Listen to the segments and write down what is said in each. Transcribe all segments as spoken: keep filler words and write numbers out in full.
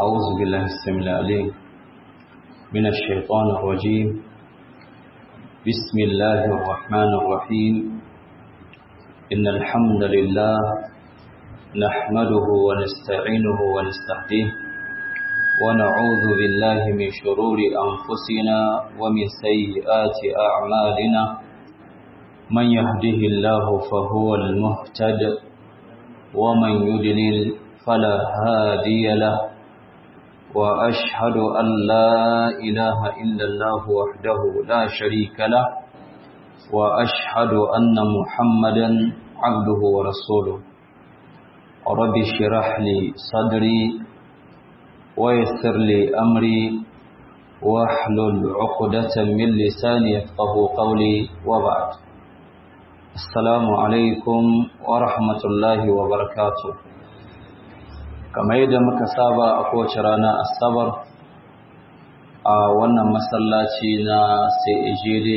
أعوذ بالله السميع العليم من الشيطان الرجيم بسم الله الرحمن الرحيم إن الحمد لله نحمده ونستعينه ونستهديه ونعوذ بالله من شرور أنفسنا ومن سيئات أعمالنا من يهده الله فهو المهتد ومن يضلل فلا هادي له وأشهد أن لا إله إلا الله وحده لا شريك له وأشهد أن محمدا عبده ورسوله رب اشرح لي صدري ويسر لي أمري واحلل عقدة من لساني يفقهوا قولي وبعد السلام عليكم ورحمة الله وبركاته kamar yadda muka saba a kowace rana asabar a wannan masallaci na sai ejede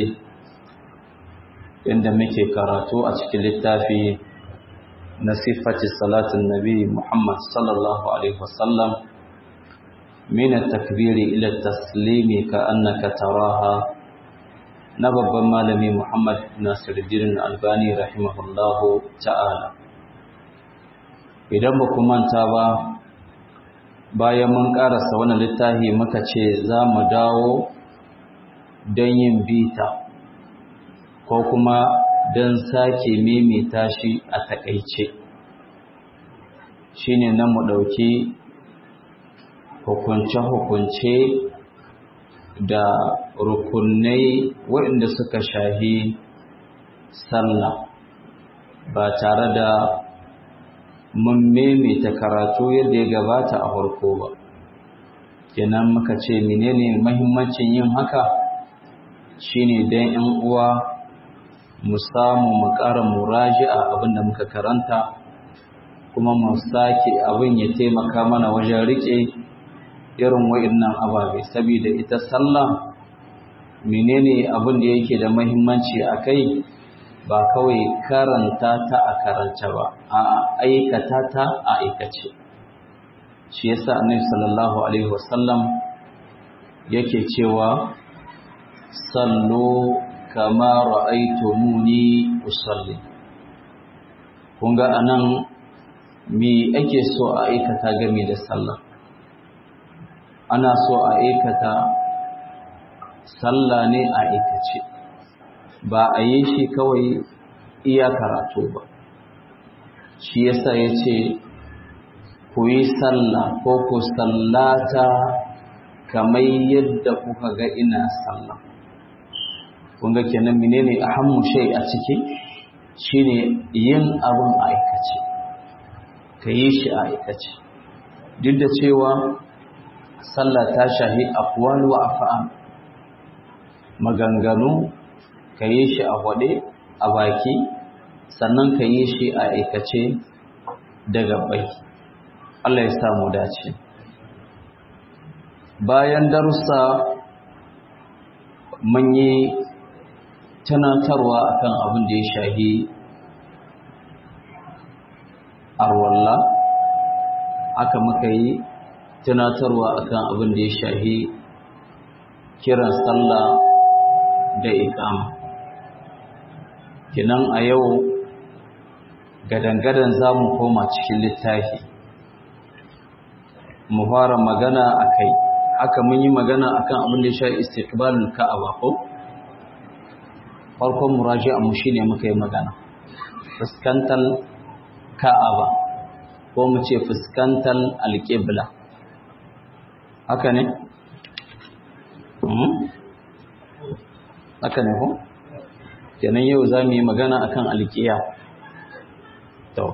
inda muke karatu a cikin littafi na sifati salatin nabi Muhammad sallallahu alaihi wasallam min at-takbiri ila at-taslimi ka annaka taraha na babban malami Muhammad Nasiruddin Albani rahimahullahu ta'ala. Idan ba ku manta ba bayan mun karasa wannan littafi muka ce za mu dawo don yin bita ko kuma don sake mimita shi a takaice shine nan mu ɗauki hukunce-hukunce da rukunai waɗanda suka shahi sallah ba tare da mun maimaita karatu yadda ya gabata a farko ba. Kenan muka ce menene muhimmancin yin haka shine dan 'yan uwa mu samu mu ƙara muraji'a abin da muka karanta kuma mu sake abin ya taimaka mana wajen rike irin wa'annan ababe saboda ita sallah menene abin da yake da muhimmanci akai ba kawai karanta ta a karanta ba a aikata ta a aikace. Shi yasa annabi sallallahu alaihi wasallam yake cewa sallu kama ra'aytumuni usalli. Kun ga anan me ake so a aikata game da sallah? Ana so a aikata sallah ne a aikace, ba a yi shi kawai iya karatu ba. Shi yasa ya ce ku yi sallah ko ku sallata kamar yadda kuka ga ina sallah. Kun ga kenan menene ahammu shay a ciki shine yin abin a aikace, ka yi shi a aikace. Duk da cewa sallah ta shahi aqwal wa af'al, maganganu ka yi shi a waɗe a baki sannan ka yi shi a aikace da gabai. Allah ya samu dace. Bayan darussa mun yi tunatarwa akan abin da ya shahi arwalla, haka muka yi tunatarwa akan abin da ya shahi kiran sallah da iqama. Kinan a yau gadangadan za mu koma cikin littafi mu fara magana a kai. Haka mun yi magana akan abin da ya sha istiqbalul ka'aba ko farkon muraji'a mu shine muka yi magana fuskantar ka'aba ko mu ce fuskantar alqibla. Haka ne haka ne ko kenan yau za mu yi magana akan alƙiya. To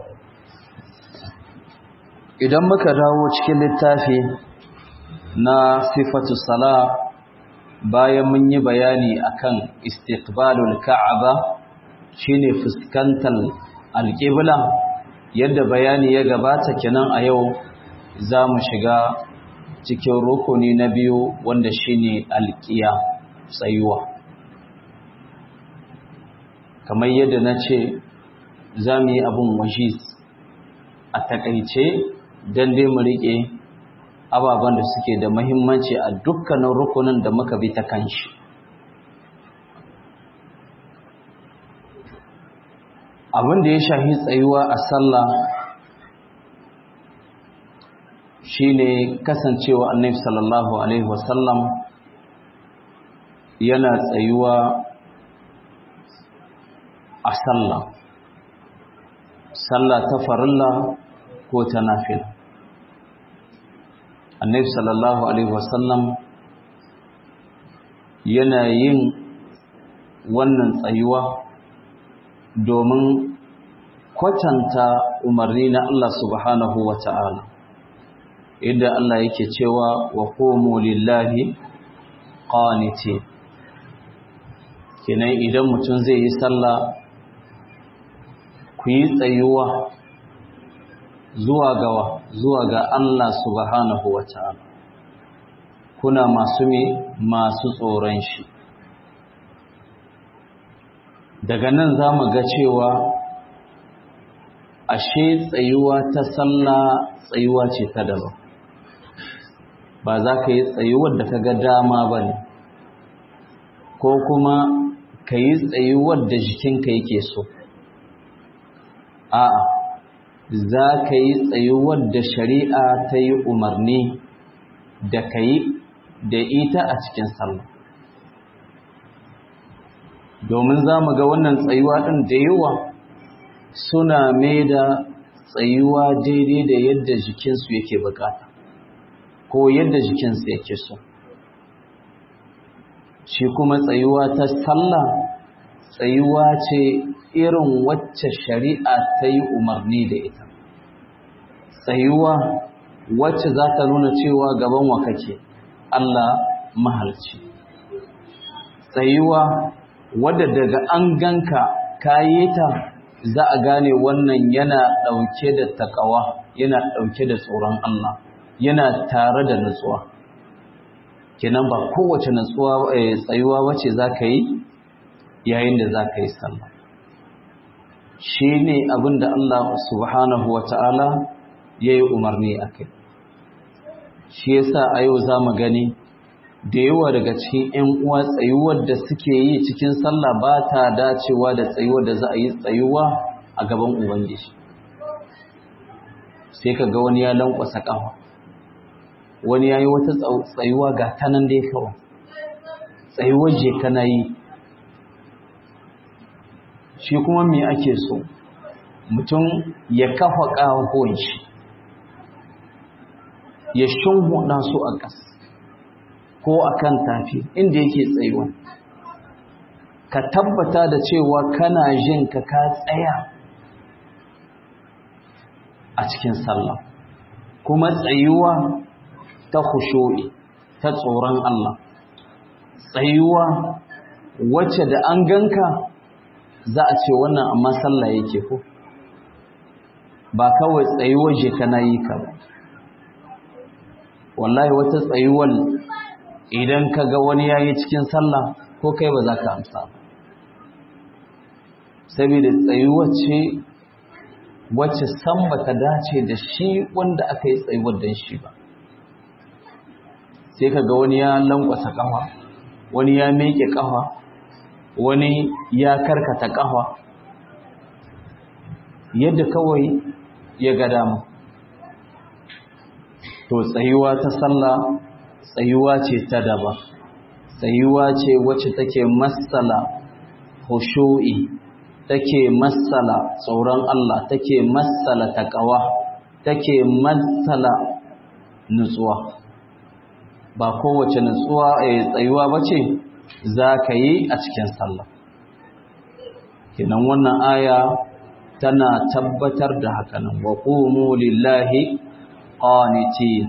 idan muka dawo cikin littafi na sifatu sala bayan mun yi bayani akan istiqbalul ka'aba shine fuskantar alƙibla yadda bayani ya gabata, kenan a yau za mu shiga cikin rukuni na biyu wanda shine alƙiya, tsayuwa. Kamar yadda na ce za mu yi abin wajiz a takaice don dai mu riƙe ababen da suke da muhimmanci a dukkanin rukunin da muka bi ta kanshi. Abin da ya shahi tsayuwa a sallah shine kasancewa Annabi sallallahu alaihi wasallam yana tsayuwa a sallah sallah ta farilla ko ta nafila. Annabi sallallahu alaihi wasallam yana yin wannan tsayuwa domin kwatanta umarni na Allah subhanahu wa ta'ala, inda Allah yake cewa wa qumu lillahi qanitin. Kenan idan mutum zai yi sallah, ku yi tsayuwa zuwa gawa zuwa ga Allah subhanahu wa ta'ala, kuna masu me masu tsoron shi. Daga nan za mu ga cewa ashe tsayuwa ta sallah tsayuwa ce ta daban, ba za ka yi tsayuwar da ka ga dama ba ne, ko kuma ka yi tsayuwar da jikinka yake so. A'a, za ka yi tsayuwar da shari'a ta yi umarni da ka yi da ita a cikin sallah. Domin za mu ga wannan tsayuwa ɗin da yawa suna mai da tsayuwa daidai da yadda jikinsu yake bukata ko yadda jikinsu yake so. Shi kuma tsayuwa ta sallah tsayuwa ce irin wacce shari'a ta yi umarni da ita, tsayuwa wacce za ta nuna cewa gaban wa kake, Allah mahalci, tsayuwa wadda daga an ganka kayi ta za a gane wannan yana ɗauke da takawa, yana ɗauke da tsoron Allah, yana tare da nutsuwa. Kenan ba kowace nutsuwa tsayuwa wace za ka yi yayin da za ka yi sallah. Shi ne abin da Allah subhanahu wa ta'ala ya yi umarni a kai. Shi yasa a yau za mu gani da yawa daga cikin ‘yan uwa tsayuwar da suke yi cikin sallah ba ta dacewa da tsayuwar da za a yi tsayuwa a gaban Ubangiji. Sai ka ga wani ya lankwasa ƙafa, wani ya yi wata tsayuwa ga tanan dai kawai, tsayuwar je kana yi. Shi kuma me ake so? Mutum ya kafa ƙafafuwan shi, ya shimfiɗa su a ƙasa ko a kan tafi inda yake tsayuwa, ka tabbata da cewa kana jin ka ka tsaya a cikin sallah, kuma tsayuwa ta khushu'i, ta tsoron Allah, tsayuwa wacce da an ganka za a ce wannan amma sallah yake ko ba kawai tsayuwar je kana yi ka ba. Wallahi wata tsayuwar idan ka ga wani yayi cikin sallah ko kai ba za ka amsa ba, saboda tsayuwar ce wacce san ba ta dace da shi wanda aka yi tsayuwar don shi ba. Sai ka ga wani ya lankwasa ƙafa, wani ya miƙe ƙafa, wani ya karkata ƙafa yadda kawai ya ga dama. To tsayuwa ta sallah tsayuwa ce ta daba, tsayuwa ce wacce take masala khushu'i, take masala tsoron Allah, take masala taqwa, take masala nutsuwa. Ba kowace nutsuwa eh tsayuwa bace za ka yi a cikin sallah. Kenan wannan aya tana tabbatar da hakanan, wa qumu lillahi qanitin.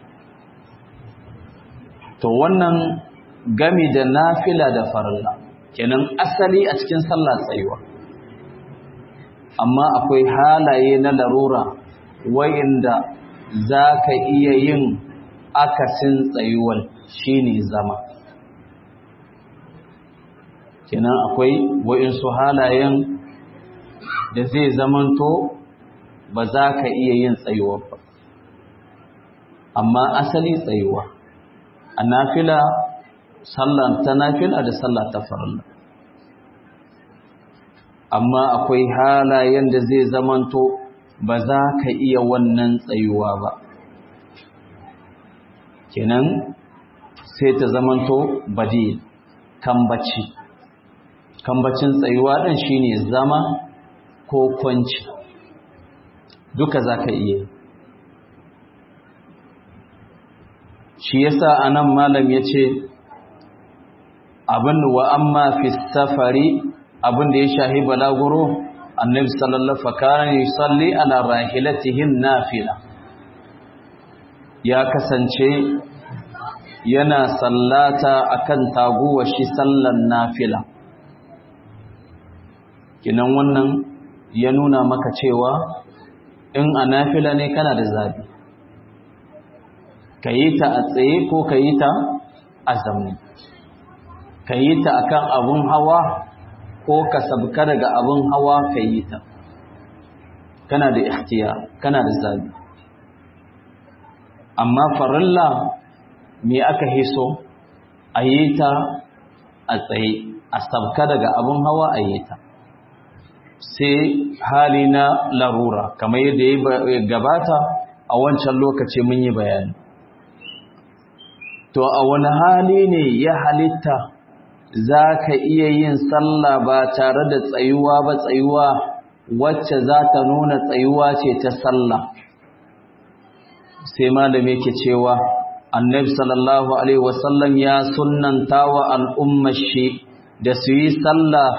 To wannan gami da nafila da farilla, kenan asali a cikin sallah tsayuwa, amma akwai halaye na larura wayanda za ka iya yin akasin tsayuwar, shine zama. Kenan akwai wa'insu halayen da zai zamanto ba za ka iya yin tsayuwar ba. amma asali tsayuwa a nafila sallan ta nafila da sallah ta farilla amma akwai halayen da zai zamanto ba za ka iya wannan tsayuwa ba kenan sai ta zamanto badil kambaci kambacin tsayuwa din shine zama ko kwanci duka za ka iya shi yasa anan malam yace abin wa amma fi safari abin da ya shahi balaguro annabi sallallahu alaihi yusalli ala rahilatihi nafila ya kasance yana sallata akan taguwa shi sallan nafila kinan wannan ya nuna maka cewa in a nafila ne kana da zabi kayi ta a tsaye ko kayi ta a zamne kayi ta akan abun hawa ko ka sabka daga abun hawa kayi ta kana da ikhtiyar kana da zabi amma farilla me aka hiso ayi ta a tsaye a sabka daga abun hawa ayi ta sai hali na larura kamar yadda ya gabata a wancan lokaci mun yi bayani to a wani hali ne ya halitta za ka iya yin sallah ba tare da tsayuwa ba tsayuwa wacce za ta nuna tsayuwa ce ta sallah sai malami yake cewa annabi sallallahu alaihi wasallam ya sunnanta wa al'ummar shi da su yi sallah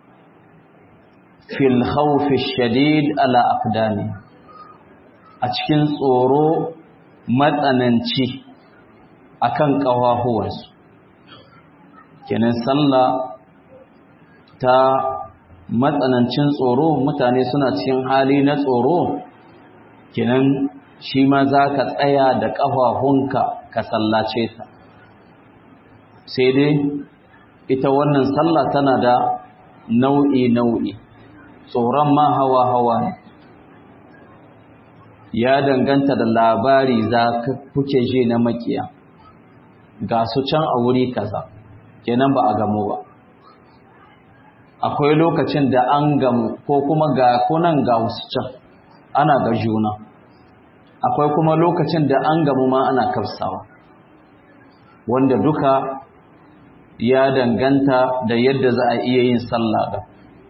fil khawfi shadid ala aqdami a cikin tsoro matsananci akan kawahuwansu kenan sallah ta matsanancin tsoro mutane suna cikin hali na tsoro kenan shi ma za ka tsaya da ƙafafunka ka sallace ta sai dai ita wannan sallah tana da nau'i nau'i tsoron ma hawa hawa ne ya danganta da labari za ka kuke ji na makiya ga su can a wuri kaza kenan ba a gamu ba akwai lokacin da an gamu ko kuma ga kunan ga wasu can ana ga juna akwai kuma lokacin da an gamu ma ana kafsawa wanda duka ya danganta da yadda za a iya yin sallah da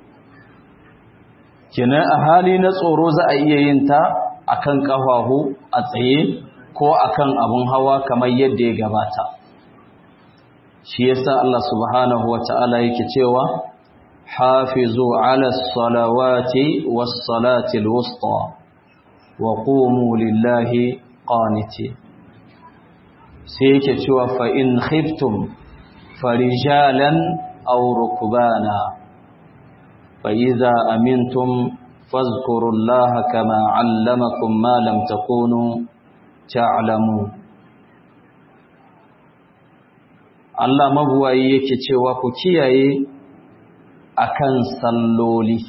kenan a hali na tsoro za a iya yin ta akan kafahu a tsaye ko akan abun hawa kamar yadda ya gabata shi yasa Allah subhanahu wata'ala yake cewa hafizu ala salawati was salati alwusta wa qumu lillahi qaniti sai yake cewa fa in khiftum farijalan aw rukbana fa idza amintum fazkurullaha kama 'allamakum ma lam takunu ta'lamun Allah mabuwayi yake cewa ku kiyaye akan salloli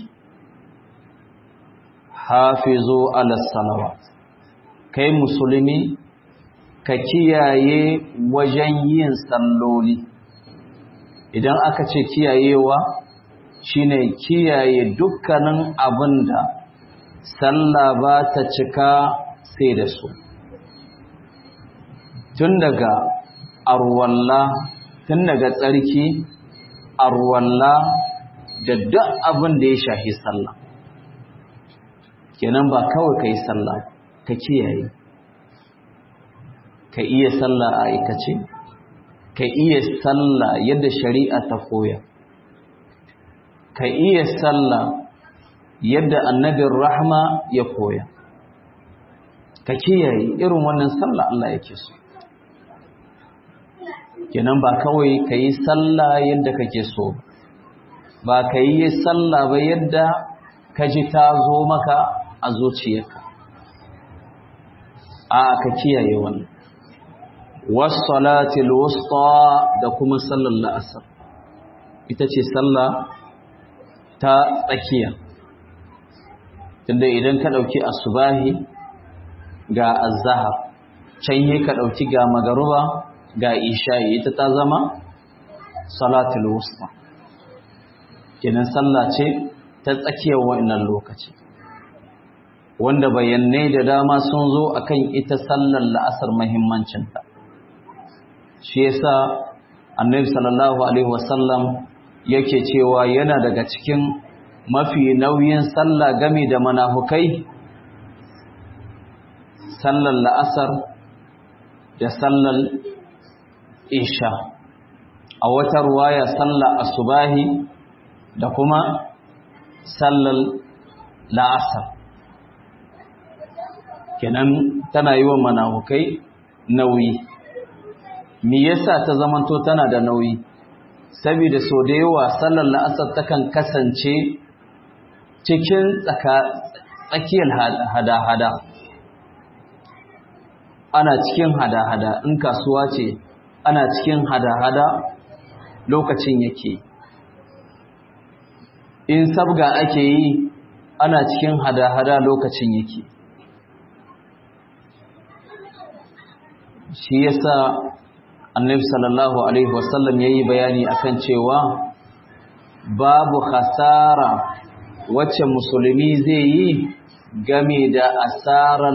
hafizu ala salawat kai musulmi ka kiyaye wajen yin salloli idan aka ce kiyayewa shine kiyaye dukkanin abinda sallah ba ta cika sai da su tun daga arwalla tun daga tsarki arwalla da duk abin da ya shafi sallah kenan ba kawai kai sallah ka kiyaye ka iya sallah a aikace ka iya sallah yadda shari'a ta koya ka iya sallah yadda annabin rahma ya koya ka kiyaye irin wannan sallah Allah yake so kenan ba kawai ka yi sallah yadda kake so ba ka yi sallah ba yadda ka ji ta zo maka a zuciyarka a ka kiyaye wannan was-salatil wusta da kuma sallar la'asar ita ce sallah ta tsakiya tunda idan ka dauki asubahi ga azhar can yi ka ɗauki ga magaruba ga isha'i ita ta zama salatul wusta kenan sallah ce ta tsakiyar wannan lokaci wanda bayanai da dama sun zo akan ita sallar la'asar muhimmancinta shi yasa annabi sallallahu alaihi wasallam yake cewa yana daga cikin mafi nauyin sallah game da munafukai sallar la'asar da sallar isha a wata ruwaya sallar asubahi da kuma sallar la'asar kenan tana yi wa munafukai nauyi me yasa ta zamanto tana da nauyi saboda so da yawa sallar la'asar takan kasance cikin tsakiyar hada-hada ana cikin hada-hada in kasuwa ce ana cikin hada-hada lokacin yake in sabga ake yi ana cikin hada-hada lokacin yake shi yasa annabi sallallahu alaihi wasallam yayi bayani akan cewa babu khasara wacce musulmi zai yi game da asaran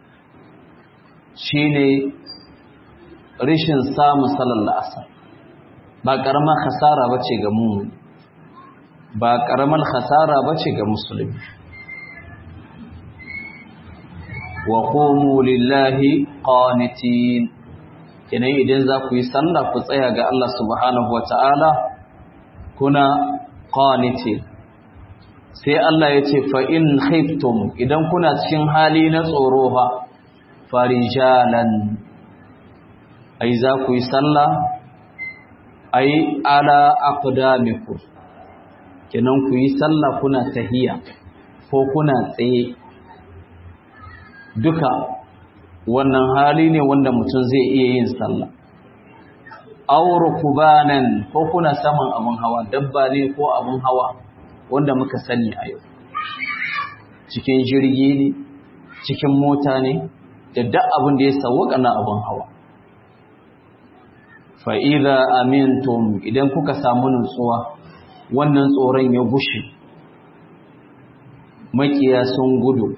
shine rishin samun sallar asar ba karamar khasara bace ga mu ba karamar khasara bace ga musulmi wa qumu lillahi qanitin kenan idan za ku yi sallah ku tsaya ga Allah subhanahu wataala kuna qanitin sai Allah ya ce fa in khiftum idan kuna cikin hali na tsoro fa farijalan ai za ku yi sallah ai ala aqdamikum kenan ku yi sallah kuna tahiya ko kuna tsaye duka wannan hali ne wanda mutum zai iya yin sallah aw rukubanan ko kuna saman abun hawa dabba ne ko abun hawa wanda muka sani a yau cikin jirgi ne cikin mota ne da duk abin da ya sauka na abun hawa fa idza amintum idan kuka samu nutsuwa wannan tsoron ya gushe makiya sun gudu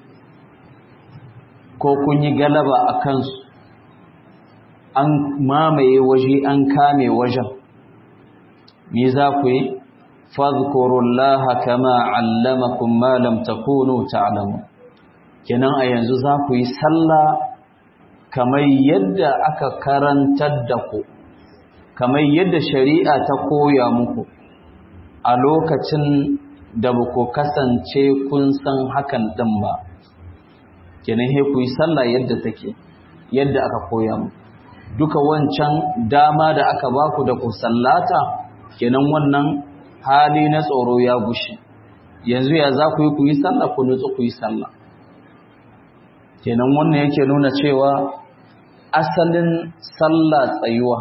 ko kun yi galaba a kansu an mamaye waje an kame wajen me za ku yi fadhkurullaha kama allamakum ma lam takunu ta'lamun kenan a yanzu za ku yi sallah kamar yadda aka karantar da ku kamar yadda shari'a ta koya muku a lokacin da ba ku kasance kun san hakan din ba kenan he ku yi sallah yadda take yadda aka koya muku duka wancan dama da aka baku da ku sallata kenan wannan hali na tsoro ya gushi yanzu ya za ku yi ku yi sallah ku nutsu ku yi sallah kenan wannan yake nuna cewa asalin sallah tsayuwa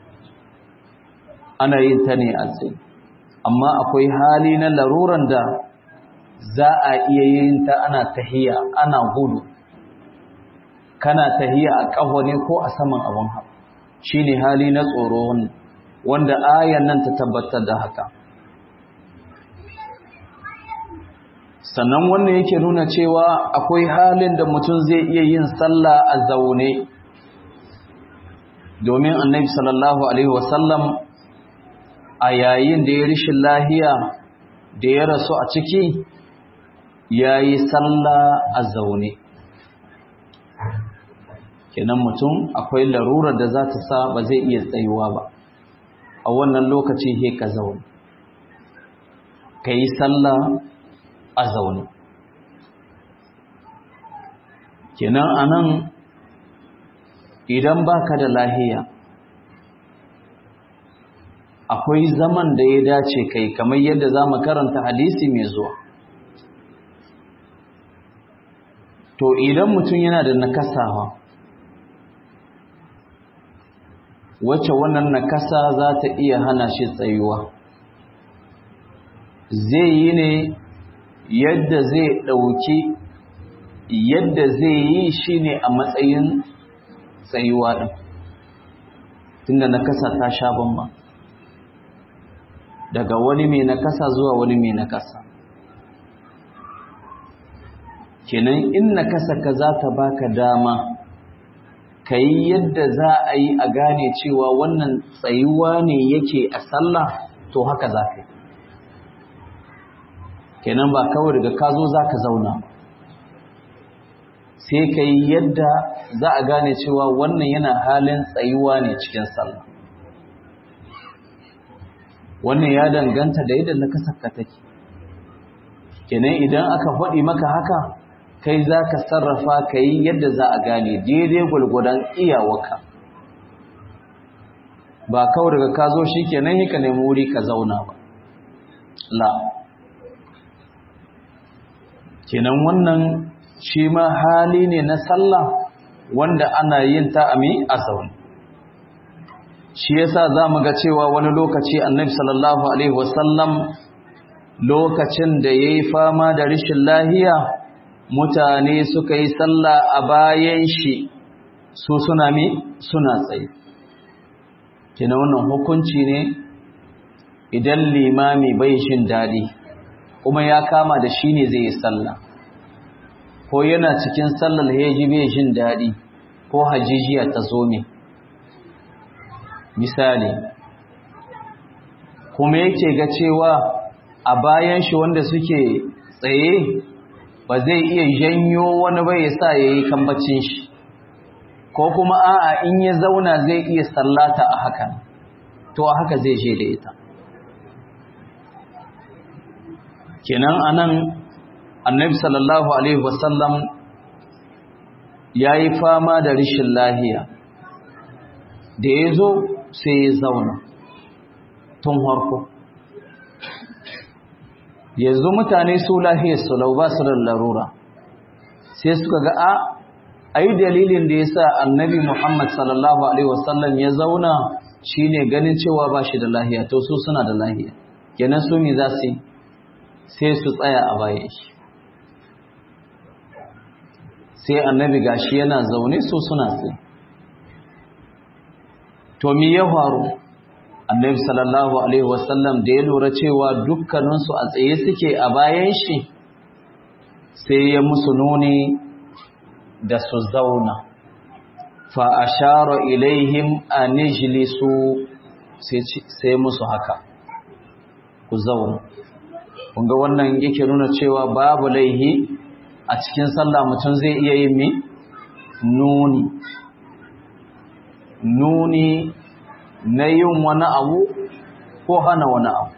ana yin ta ne a tsaye amma akwai hali na laruran da za a iya yin ta ana tahiya ana gudu kana tahiya a ƙaho ne ko a saman abin hawa shine hali na tsoro wanda ayan nan ta tabbatar da haka sannan wannan yake nuna cewa akwai halin da mutum zai iya yin sallah a zaune domin annabi sallallahu alaihi wasallam a yayin da ya rishin lahiya da ya rasu a ciki yayi sallah a zaune kenan mutum akwai larurar da za ta sa ba zai iya tsayuwa ba a wannan lokaci he ka zaune ka yi sallah a zaune kenan anan idan baka da lahiya akwai zaman da ya dace kai kamar yadda za mu karanta hadisi mai zuwa to idan mutum yana da nakasawa wacce wannan nakasa za ta iya hana shi tsayuwa zai yi ne yadda zai ɗauki yadda zai yi shi ne a matsayin tsayuwa din tunda nakasa ta sha bamban daga wani mai nakasa zuwa wani mai nakasa kenan in nakasa ka za ta baka dama kai yadda za a yi a gane cewa wannan tsayuwa ne yake a sallah to haka za ka yi kenan ba kawai daga ka zo za ka zauna sai ka yi yadda za a gane cewa wannan yana halin tsayuwa ne cikin sallah wannan ya danganta da yadda nakasarka take kenan idan aka faɗi maka haka kai za ka sarrafa ka yi yadda za a gane daidai gwalgwadon iyawarka ba kawai daga ka zo shi kenan yi ka nemi wuri ka zauna ba la kenan wannan shi ma hali ne na sallah wanda ana yin ta a mi a zaune shi yasa za mu ga cewa wani lokaci annabi sallallahu alaihi wasallam lokacin da ya yi fama da rashin lahiya mutane suka yi sallah a bayan shi su suna mi suna tsaye kina wannan hukunci ne idan limami bai jin daɗi kuma ya kama da shi ne zai yi sallah ko yana cikin sallar heji bai jin daɗi ko hajijiya ta zo ne misali kuma yake ga cewa a bayan shi wanda suke tsaye ba zai iya janyo wani bai sa yayi kambacin shi ko kuma a'a in ya zauna zai iya sallata a hakan to a haka zai je da ita kenan anan annabi sallallahu alaihi wasallam yayi fama da rishin lahiya da yazo sai ya zauna tun harko yanzu mutane su lahiyar su lau ba su da larura sai suka ga a ai dalilin da yasa annabi Muhammad sallallahu alaihi wasallam ya zauna shine ganin cewa ba shi da lahiya to su suna da lahiya kenan su mi za su sai su tsaya a bayan shi sai annabi gashi yana zaune su suna tsaye to mi ya faru annabi sallallahu alaihi wasallam da ya lura cewa dukkaninsu a tsaye suke a bayan shi sai ya musu nuni da su zauna fa ashara ilaihim an ijlisu sai musu haka ku zauna kun ga wannan yake nuna cewa babu laihi a cikin sallah mutum zai iya yin mi nuni nuni na yin wani abu ko hana wani abu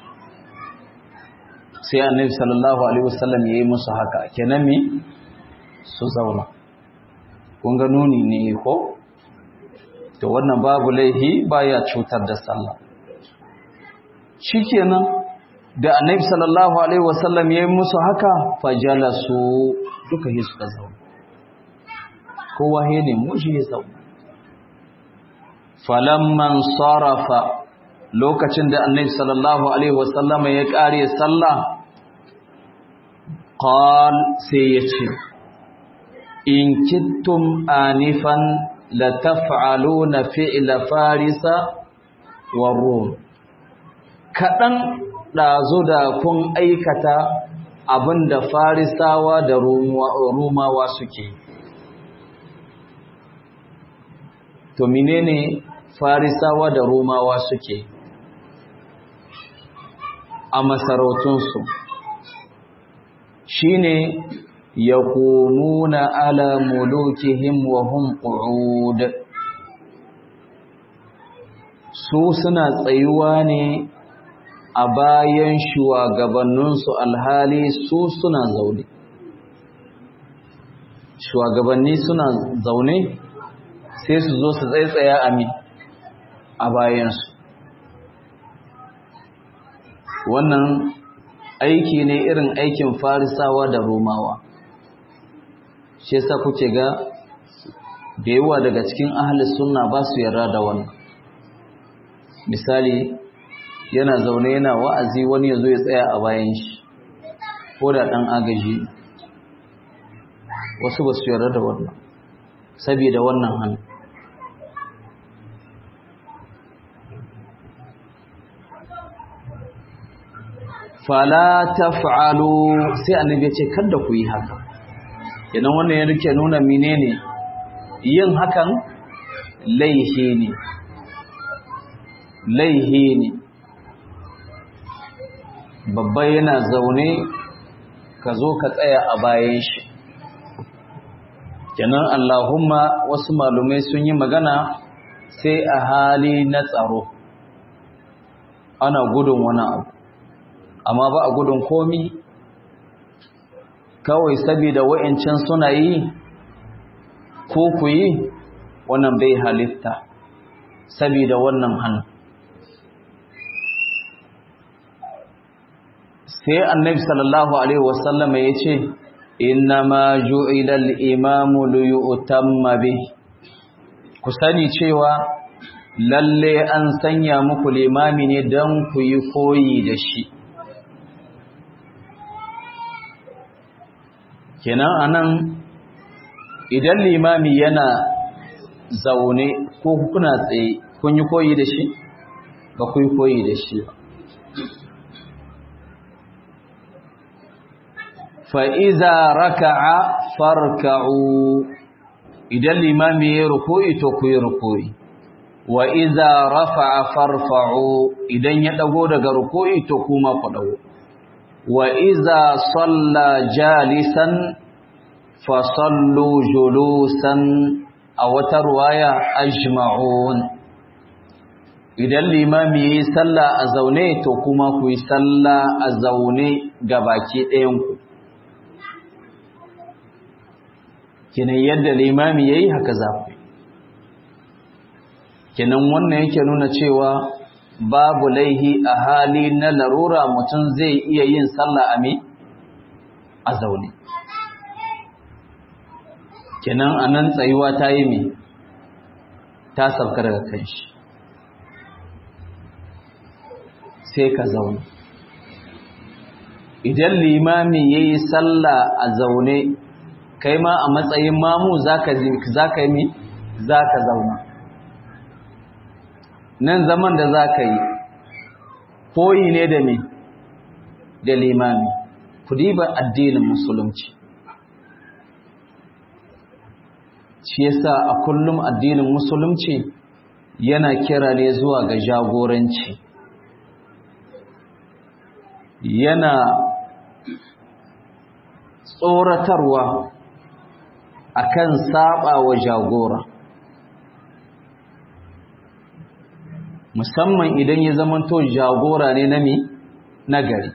sai annabi sallallahu alaihi wasallam yayi musu haka kenan mi su zauna kun ga nuni ne ko to wannan babu laihi baya cutar da sallah shikenan da annabi sallallahu alaihi wasallam yayi musu haka fajalasu duka hi suka zauna kowa he ne mu shi zauna falamman sarafa lokacin da annabi sallallahu alaihi wasallam ya kare sallah qal sai yace in kittum anifan la taf'aluna fi'la farisa wa rum kadan dazo da kun aikata abinda farisawa da rumawa suke to menene farisawa da romawa suke a masarautunsu shine yaqumuna ala mulukihim wa hum qu'ud su suna tsayuwa ne a bayan shugabanninsu alhali su suna zaune shugabanni suna zaune sai su zo su tsaitsaya a mi a bayansu wannan aiki ne irin aikin farisawa da romawa shi yasa kuke ga da yawa daga cikin ahli sunna ba su yarda da wannan misali yana zaune yana wa'azi wani ya zo ya tsaya a bayan shi ko da ɗan agaji wasu ba su yarda da wannan saboda wannan hannu fala taf'alu sai annabi ya ce kada ku yi haka. Idan wannan ya rike nuna menene yin hakan laihi ne laihi ne babba yana zaune ka zo ka tsaya a bayan shi. Kenan Allahumma wasu malumai sun yi magana sai a hali na tsaro ana gudun wani abu, amma ba a gudun komi, kawai saboda wa'ancan suna yi ko ku yi wannan bai halitta saboda wannan hannu. Sai annabi sallallahu alaihi wasallam ya ce innama ju'ila al-imamu liyutamma bihi, ku sani cewa lalle an sanya muku limami ne don ku yi koyi da shi. Kenan anan idan limami yana zaune ko kuna tsaye kun yi koyi da shi ba ku yi koyi da shi ba. fa'iza raka'a farka'u, idan limami ya ruku'i to ku yi ruku'i, wa iza rafa'a farfa'u, idan ya ɗago daga ruku'i to kuma ku ɗago, wa iza salla jalisan fasallu julusan, a wata ruwaya ajma'un, idan limami ya yi salla a zaune to kuma ku yi salla a zaune gabaki ɗayanku. Kenan yadda limami yayi haka za ku. Kenan wannan yake nuna cewa babu laihi a hali na larura mutum zai iya yin sallah a me a zaune. Kenan anan tsayuwa ta yi me ta sauka daga kanshi, sai ka zaune. Idan limami yayi sallah a zaune, kai ma a matsayin mamu zaka zaka yi zaka zauna. Nan zaman da zaka yi koyi ne da me da limami. Ku diba addinin musulunci, shi yasa a kullum addinin musulunci yana kira ne zuwa ga jagoranci, yana tsoratarwa akan saba wa jagora, musamman idan ya zamanto jagora ne na mi nagari.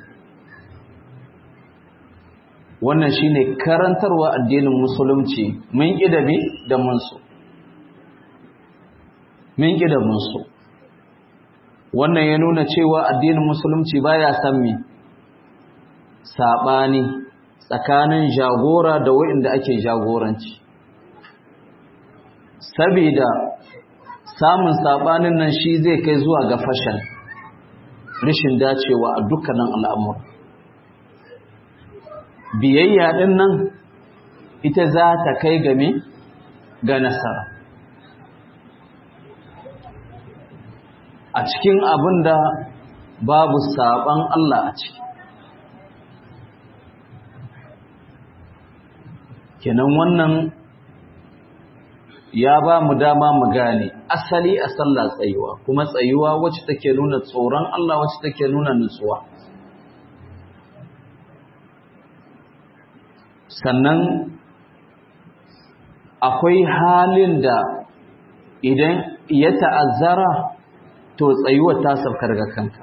Wannan shine karantarwa addinin musulunci, mun kida bi da munsu mun kida munsu wannan ya nuna cewa addinin musulunci baya san mi sabani tsakanin jagora da waɗanda ake jagoranci, saboda samun sabanin nan shi zai kai zuwa ga fashal, rashin dacewa a dukkanin al'amura. Biyayya din nan ita za ta kai ga me ga nasara a cikin abinda babu saban Allah a ciki. Kenan wannan ya ba mu dama mu gane asali a sallah tsayuwa, kuma tsayuwa wacce take nuna tsoron Allah, wacce take nuna nutsuwa. Sannan akwai halin da idan ya ta'azzara to tsayuwa ta saukar ga kanka.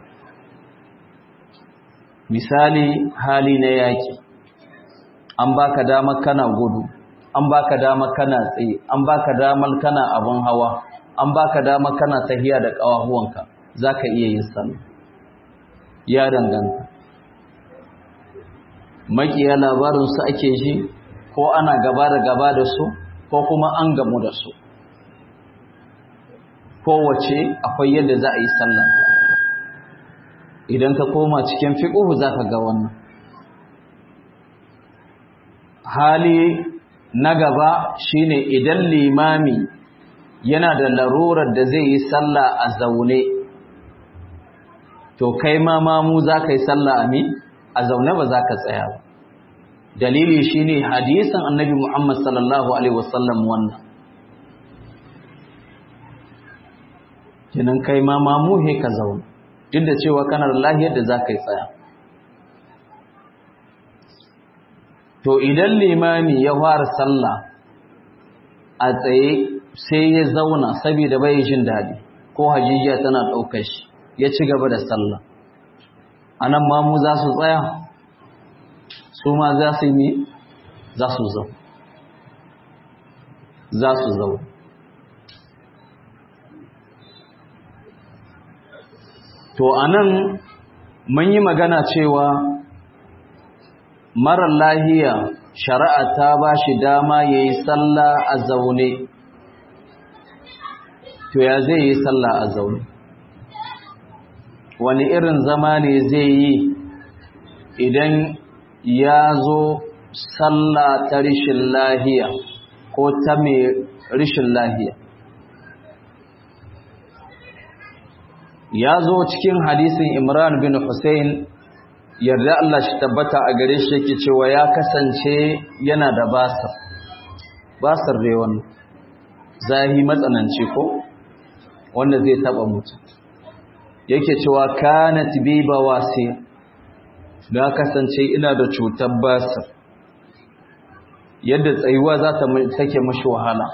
Misali hali na yaki, an baka damar kana gudu, an baka damar kana tsaye, an baka damar kana abin hawa, an baka damar kana tahiya da ƙawahuwanka, zaka iya yin sallah. Ya danganta. Makiya labarin su ake ji, ko ana gaba da gaba da su, ko kuma an gamu da su. Kowace akwai yadda za a yi sallah. Idan ka koma cikin fiqh zaka ga wannan. Hali na gaba shine idan limami yana da larurar da zai yi sallah a zaune, to kai ma mamu za ka yi sallah a mi a zaune ba za ka tsaya ba. Dalili shi ne hadisin annabi Muhammad sallallahu Alaihi wasallam wannan. Kinan kai ma mamu he ka zaune, duk da cewa kana da lahiyar da za ka yi tsaya. To idan limami ya fara sallah a tsaye sai ya zauna saboda bai jin daɗi ko hajijiya tana ɗaukar shi ya ci gaba da sallah, anan mamu za su tsaya su ma za su yi za su zau za su zau to anan mun yi magana cewa marar lahiya shari'a ta ba shi dama ya yi sallah a zaune. To ya zai yi sallah a zaune? Wani irin zama ne zai yi idan ya zo sallah ta rishin lahiya ko ta mai rishin lahiya? Ya zo cikin hadisin Imran bin Hussein, yarda Allah shi tabbata a gare shi, yake cewa ya kasance yana da basar basar dai wannan zahi matsananci ko wanda zai taba mutum, yake cewa kanat bi bawasi, da kasance ina da cutar basar yadda tsayuwa za ta take mashi wahala.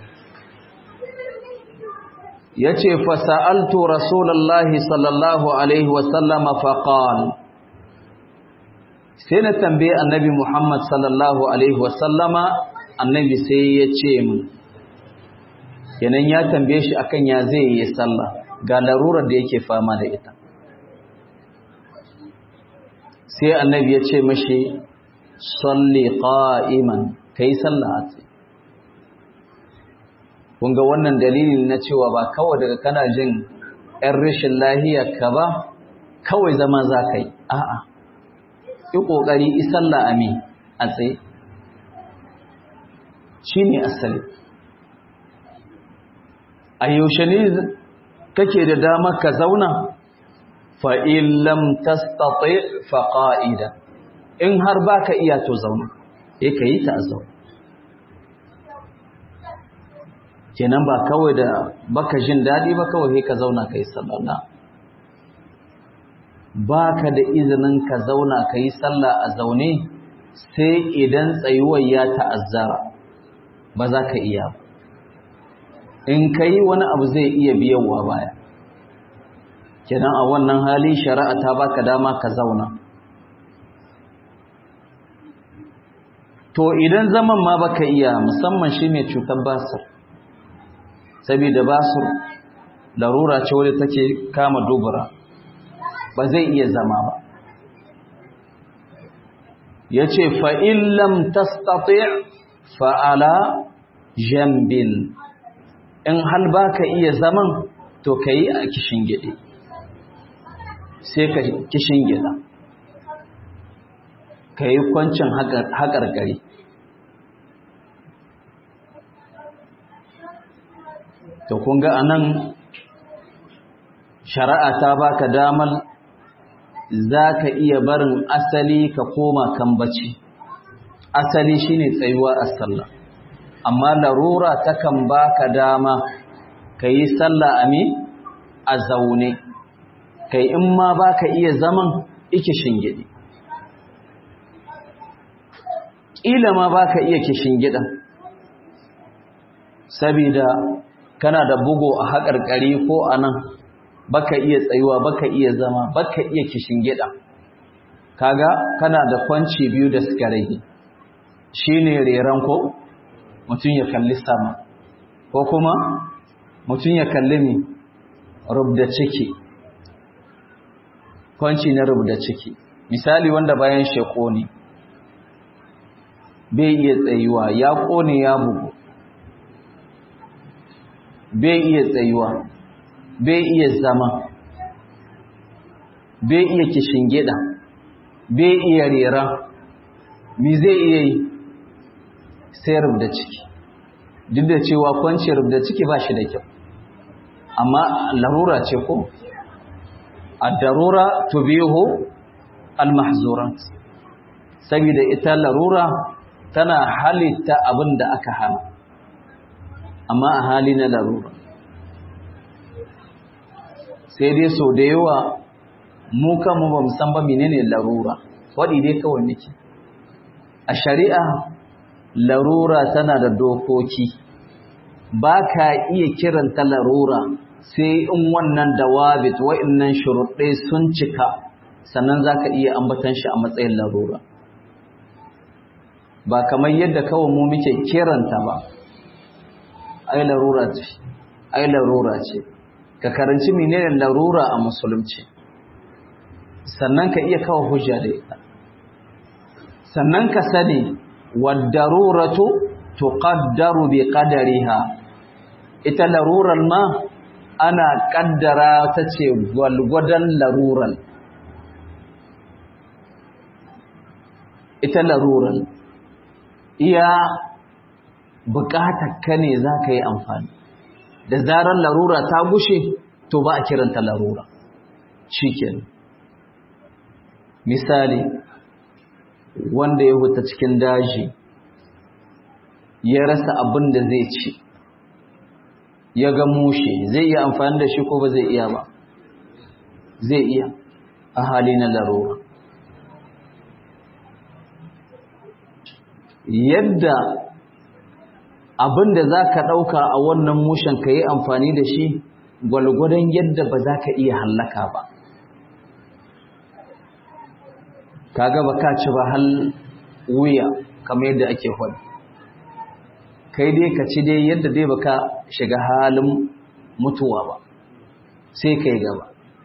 Yace fa sa'altu rasulullahi sallallahu alaihi wasallama faqala, sai na tambaye annabi Muhammad sallallahu alaihi wasallama, annabi sai ya ce min, kenan ya tambaye shi akan ya zai yi sallah ga larurar da yake fama da ita. Sai annabi ya ce mashi, salli qa'iman, kai sallah a tsaye. Kun ga wannan dalilin na cewa ba kawai daga kana jin ‘yan rashin lahiyar ka ba kawai zama za ka yi, a'a, yi ƙoƙari isalla a mi a tsaye shi ne asali. A yaushe ne kake da dama ka zauna? Fa'in lam tastati fa ƙa'ida, in har ba ka iya to zauna, e ka yi ta a zauna. Kenan ba kawai da baka jin daɗi ba kawai ka zauna ka yi sallah. Ba ka da izinin ka zauna ka yi sallah a zaune sai idan tsayuwar ya ta'azzara, ba za ka iya ba. In ka yi wani abu zai iya biyowa baya. Kenan a wannan hali shari'a ta baka dama ka zauna. To idan zaman ma baka iya, musamman shi mai cutar basir, saboda basir larura ce wadda take kama dubura, ba zai iya zama ba. Ya ce fa'in lam tastati fa'ala jambin, in hal ba ka iya zaman to ka yi a kishin gide, sai ka kishin gida, ka yi kwancin haƙarƙari. To kun ga anan shari'a ta baka damar za ka iya barin asali ka koma kan bacci. Asali shine tsayuwa a sallah, amma larura takan baka dama ka yi sallah a mi a zaune, kai in ma baka iya zaman ike shingide, ƙila ma baka iya kishingida sabida kana da bugo a haƙarƙari ko a nan, baka iya tsayuwa, baka iya zama, baka iya kishingida. Kaga kana da kwanci biyu da suka rage, shine reran ko mutum ya kalli sama, ko kuma mutum ya kalli ni rubda ciki, kwanci na rubda ciki. Misali wanda bayan sheko ne, bai iya tsayuwa, ya ƙone ya bugu, bai iya tsayuwa, bai iya zama, bai iya kishingida, bai iya rera, mi zai iya yi? Sai rubda ciki. Duk da cewa kwanci rubda ciki ba shi da kyau, amma larura ce ko? ad-darura tubihu al-mahzurat saboda ita larura tana halitta abin da aka hana amma a hali na larura sai dai so da yawa mu kanmu ba mu san ba menene larura wadi dai kawai nake a shari'a larura tana da dokoki ba ka iya kiranta larura sai in wannan dawabit wa'annan shuruɗai sun cika sannan zaka iya ambatan shi a matsayin larura ba kamar yadda kawai mu muke kiranta ba ai larura ce ai larura ce ka karanci menene larura a musulunci sannan ka iya kawo hujja da ita sannan ka sani wad-daruratu tuqaddaru bi qadariha ita larurar ma ana kaddara ta ce gwalgwadon larurar ita larurar iya bukatar ka ne za ka yi amfani da zarar larura ta gushe to ba a kiranta larura shikenan misali wanda ya huta cikin daji ya rasa abin da zai ci ya ga mushe zai iya amfani da shi ko ba zai iya ba zai iya a hali na larura yadda abin da za ka ɗauka a wannan mushen ka yi amfani da shi gwalgwadon yadda ba za ka iya hallaka ba kaga ba ka ci ba hal wuya kamar yadda ake faɗi kai dai ka ci dai yadda dai baka shiga halin mutuwa ba sai kai gaba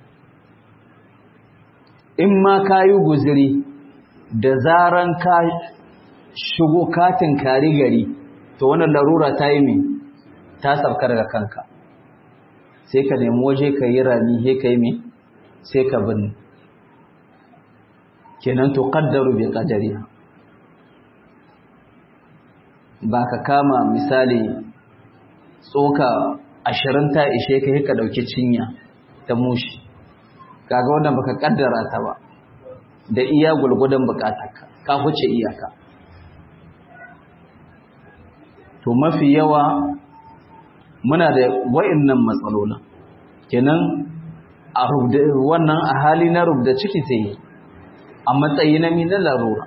in ma ka yi guziri da zaran ka shigo katin kari gari to wannan larura ta yi mai ta sabkar da kanka sai ka nemi waje ka yi rami sai ka yi mai sai ka binne kenan to qaddaru bi qadariha ba ka kama misali tsoka ashirin ta ishe ka ka dauki cinya ta mushi kaga wannan baka kaddara ta ba da iya gulgudan bukatarka ka huce iyaka to mafi yawa muna da wa'annan matsalolin kenan a rubda wannan a hali na rubda ciki sai a matsayi na mi na larura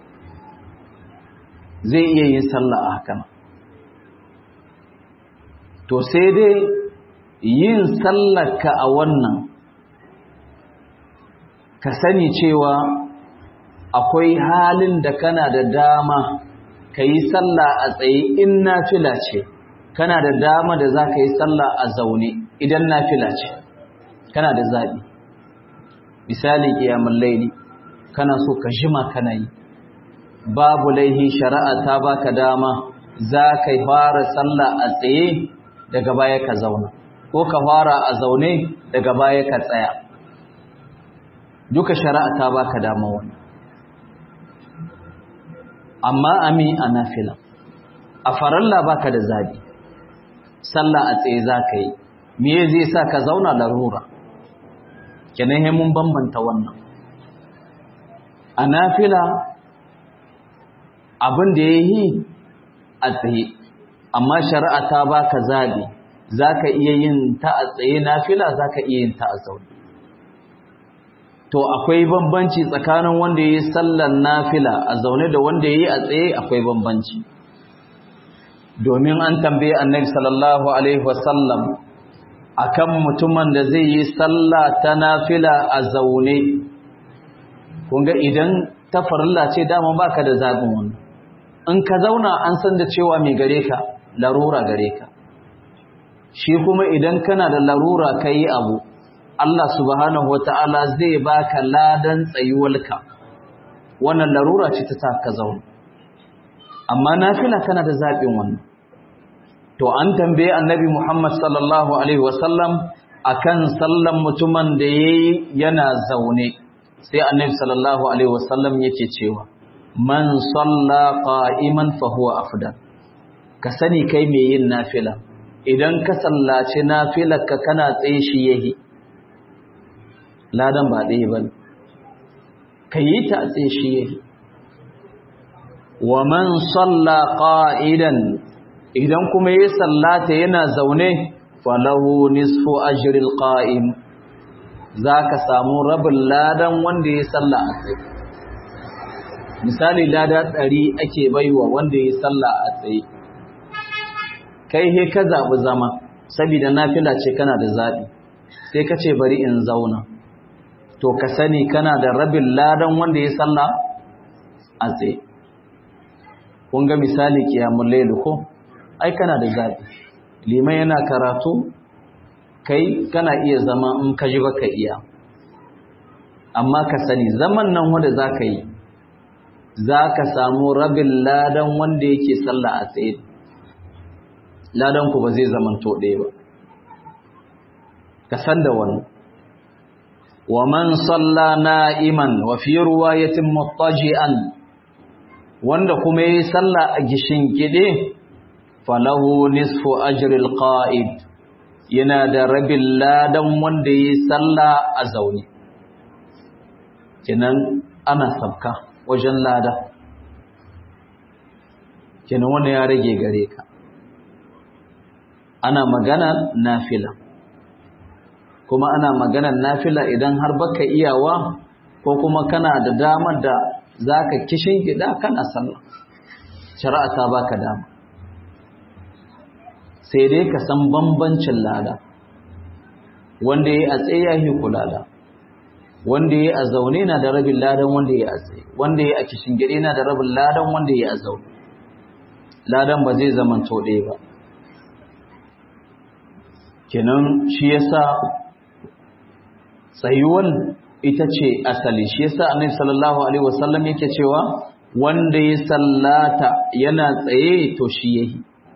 zai iya yin sallah a hakan to sai dai yin sallarka a wannan ka sani cewa akwai halin da kana da dama ka yi sallah a tsaye in nafila ce kana da dama da za ka yi sallah a zaune idan nafila ce kana da zaɓi misali ƙiyamun laili kana so ka jima kana yi babu laihi shari'a ta baka dama za ka fara sallah a tsaye daga baya ka zauna ko ka fara a zaune daga baya ka tsaya duka shari'a ta baka dama wannan amma ami a nafila a faralla baka da zabi sallah a tsaye za ka yi me zai sa ka zauna larura kenan he mun bambanta wannan a nafila abin da ya yi a tsaye amma shari'a ta baka zabi za ka iya yin ta a tsaye nafila za ka iya yin ta a zaune to akwai bambanci tsakanin wanda ya yi sallar nafila a zaune da wanda ya yi a tsaye akwai bambanci domin an tambaye annabi sallallahu alaihi wasallam akan mutumin da zai yi sallah ta nafila a zaune kunga idan ta farilla ce dama baka da zabin wannan in ka zauna an san da cewa mai gare ka larura gare ka shi kuma idan kana da larura kai abu Allah subhanahu wataala zai baka ladan tsayuwalka wannan larura ce ta ka zauna amma nafila kana da zabin wannan to an tambaye annabi Muhammad sallallahu alaihi wasallam akan sallan mutumin da yayi yana zaune sai annabi sallallahu alaihi wasallam yake cewa man salla qa'iman fa huwa afdal ka sani kai me yin nafila idan ka sallaci nafilarka kana tsaye shi yahi ladan ba ɗaya ba ka yi ta a tsaye shi yake. wa man salla qa'idan idan kuma yi sallata yana zaune falahu nisfu ajril qa'im zaka samu rabin ladan wanda ya salla a tsaye. misali lada ɗari ake baiwa wanda ya salla a tsaye, kai he ka zabi zama saboda nafila ce kana da zabi sai ka ce bari in zauna, to ka sani kana da rabin ladan wanda ya salla a tsaye. kun ga misali kiyamul layl ko ai kana da zabi, liman yana karatu kai kana iya zama in ka ji baka iya, amma ka sani zaman nan wanda zaka yi zaka samu rabin ladan wanda yake sallah a tsaye. ladan ku ba zai zaman to ɗaya ba, ka san da wannan. wa man salla na'iman wa fi riwayatin muttaji'an wanda kuma yi sallah a gishin gide falahu nisfu ajril qa'id yana da rabin ladan wanda yi sallah a zaune. kenan ana sabka wajen lada, kenan wanda ya rage gare ka. ana magana nafila, kuma ana maganar nafila idan har baka iyawa ko kuma kana da damar da zaka kishin gida kana sallah, shari'a ta baka dama. sai dai ka san bambancin lada, wanda yayi a tsaye yayi kulala, wanda yayi a zaune na da rabin ladan wanda yayi a tsaye, wanda yayi a kishin gida na da rabin ladan wanda yayi a zaune. ladan ba zai zaman to ɗaya ba. kenan shi yasa tsayuwar ita ce asali, shi yasa annabi sallallahu alaihi wasallam yake cewa wanda ya sallata yana tsaye to shi yayi.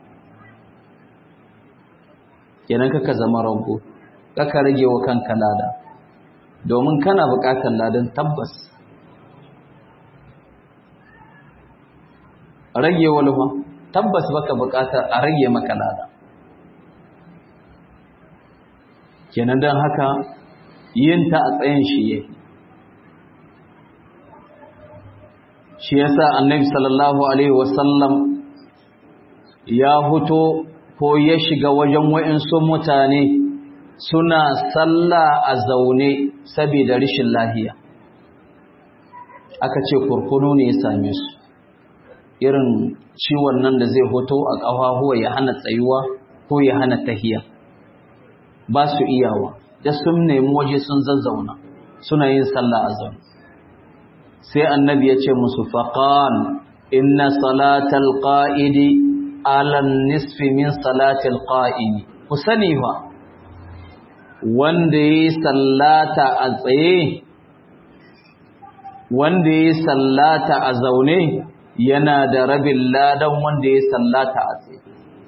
kenan kaka zama rago, kaka rage wa kanka lada, domin kana buƙatar ladan tabbas. rage walwa tabbas baka buƙatar a rage maka lada. kenan dan haka yin ta a tsayin shi yake. shi yasa annabi sallallahu alaihi wasallam ya huto ko ya shiga wajen wa'insu mutane suna sallah a zaune saboda rashin lahiya. aka ce kurkunu ne ya same su, irin ciwon nan da zai hoto a ƙafafuwa ya hana tsayuwa ko ya hana tahiya, ba su iyawa, da sun nemi waje sun zazzauna suna yin sallah a zaune. sai annabi ya ce musu faqal inna salatal qa'idi ala nisfi min salatil qa'imi. ku sani fa wanda yi sallata a tsaye, wanda yi sallata a zaune yana da rabin ladan wanda yi sallata a tsaye.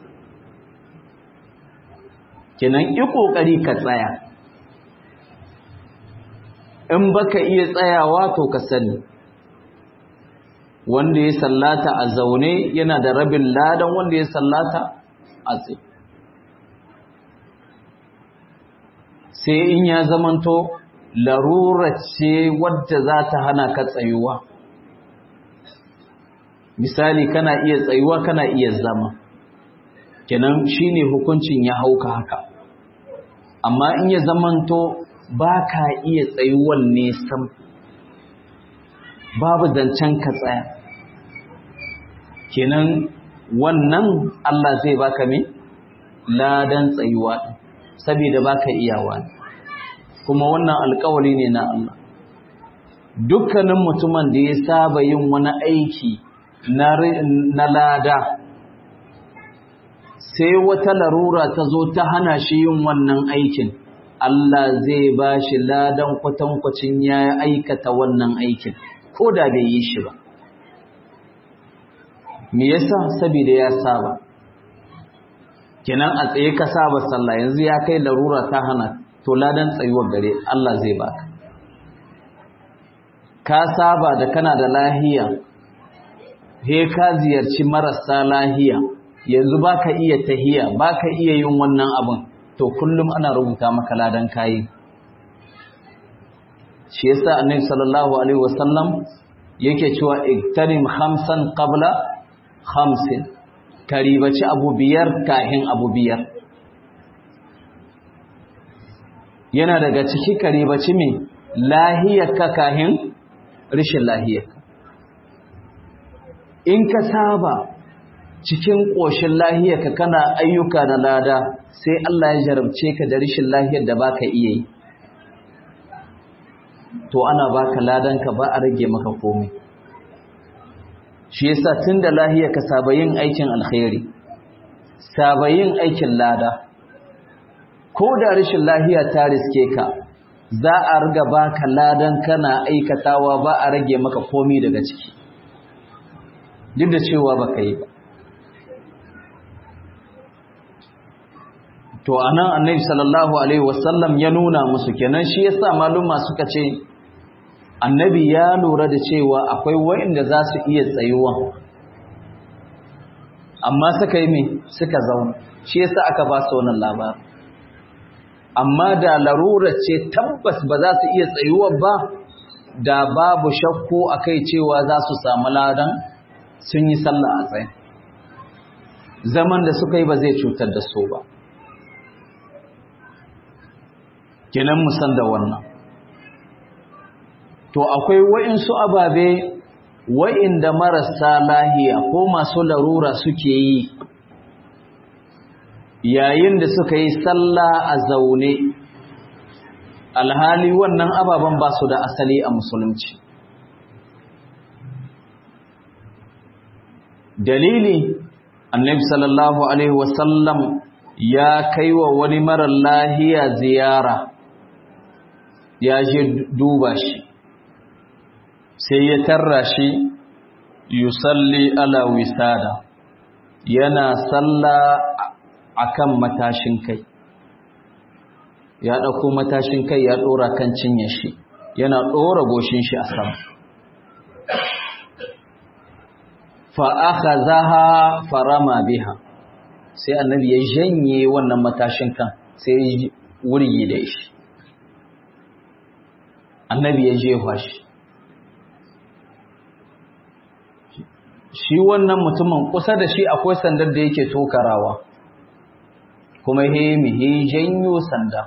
kenan yi kokari ka tsaya, in baka iya tsayawa to ka sani wanda ya sallata a zaune yana da rabin ladan wanda ya sallata a tsaye. sai in ya zamanto larura ce wadda za ta hana ka tsayuwa, misali kana iya tsayuwa kana iya zama, kenan shine hukuncin ya hauka haka. amma in ya zamanto ba ka iya tsayuwan ne sam, babu zancen ka tsaya, kenan wannan Allah zai baka me ladan tsayuwa saboda baka iyawa, kuma wannan alƙawari ne na Allah. dukkanin mutumin da ya saba yin wani aiki na lada sai wata larura ta zo ta hana shi yin wannan aikin, Allah zai ba shi ladan kwatankwacin ya aikata wannan aikin ko da bai yi shi ba. me yasa? saboda ya saba. kenan a tsaye ka saba sallah, yanzu ya kai larura ta hana, to ladan tsayuwar gare Allah zai baka. ka saba da kana da lahiya, he ka ziyarci marasa lahiya, yanzu baka iya tahiya, baka iya yin wannan abin, to kullum ana rubuta maka ladan kayi. shi yasa annabi sallallahu alaihi wasallam yake cewa iktanim khamsan qabla khamsin, karibaci abu biyar kahin abu biyar. Yana daga ciki karibaci me lahiyarka kahin rishin lahiyarka. In ka saba cikin ƙoshin lahiyarka kana ayyuka na lada, sai Allah ya jarabce ka da rishin lahiyar da baka iya yi, to ana baka ladanka ba a rage maka komai. Shi yasa tunda lahiyarka saba yin aikin alkhairi, saba yin aikin lada, ko da rishin lahiya ta riske ka, za a riga baka ladan kana aikatawa, ba a rage maka komai daga ciki, duk da cewa baka yi ba. To anan annabi sallallahu alaihi wasallam ya nuna musu kenan, shi yasa maluma suka ce annabi ya lura da cewa akwai waɗanda za su iya tsayuwa amma suka yi me suka zauna, shi yasa aka ba su wannan labarin. Amma da larura ce tabbas ba za su iya tsayuwa ba, da babu shakku akai cewa za su samu ladan sun yi sallah a tsaye. Zaman da suka yi ba zai cutar da su ba. Kenan mu san da wannan. To akwai wa'insu ababe wa'inda marasa lahiya ko masu larura suke yi yayin da suka yi sallah a zaune, alhali wannan ababen ba su da asali a musulunci. Dalili, annabi sallallahu alaihi wasallam ya kai wa wani marar lahiya ziyara, ya je duba shi, sai ya tarra shi yusalli ala wisada, yana salla akan matashin kai, ya ɗauko matashin kai ya ɗora kan cinye shi, yana ɗora goshin shi a sama. Fa'akhadhaha farama biha, sai annabi ya janye wannan matashin kan, sai ya wurgi da shi, annabi ya jefa shi. Shi wannan mutumin kusa da shi akwai sandar da yake tokarawa, kuma he mi he janyo sanda,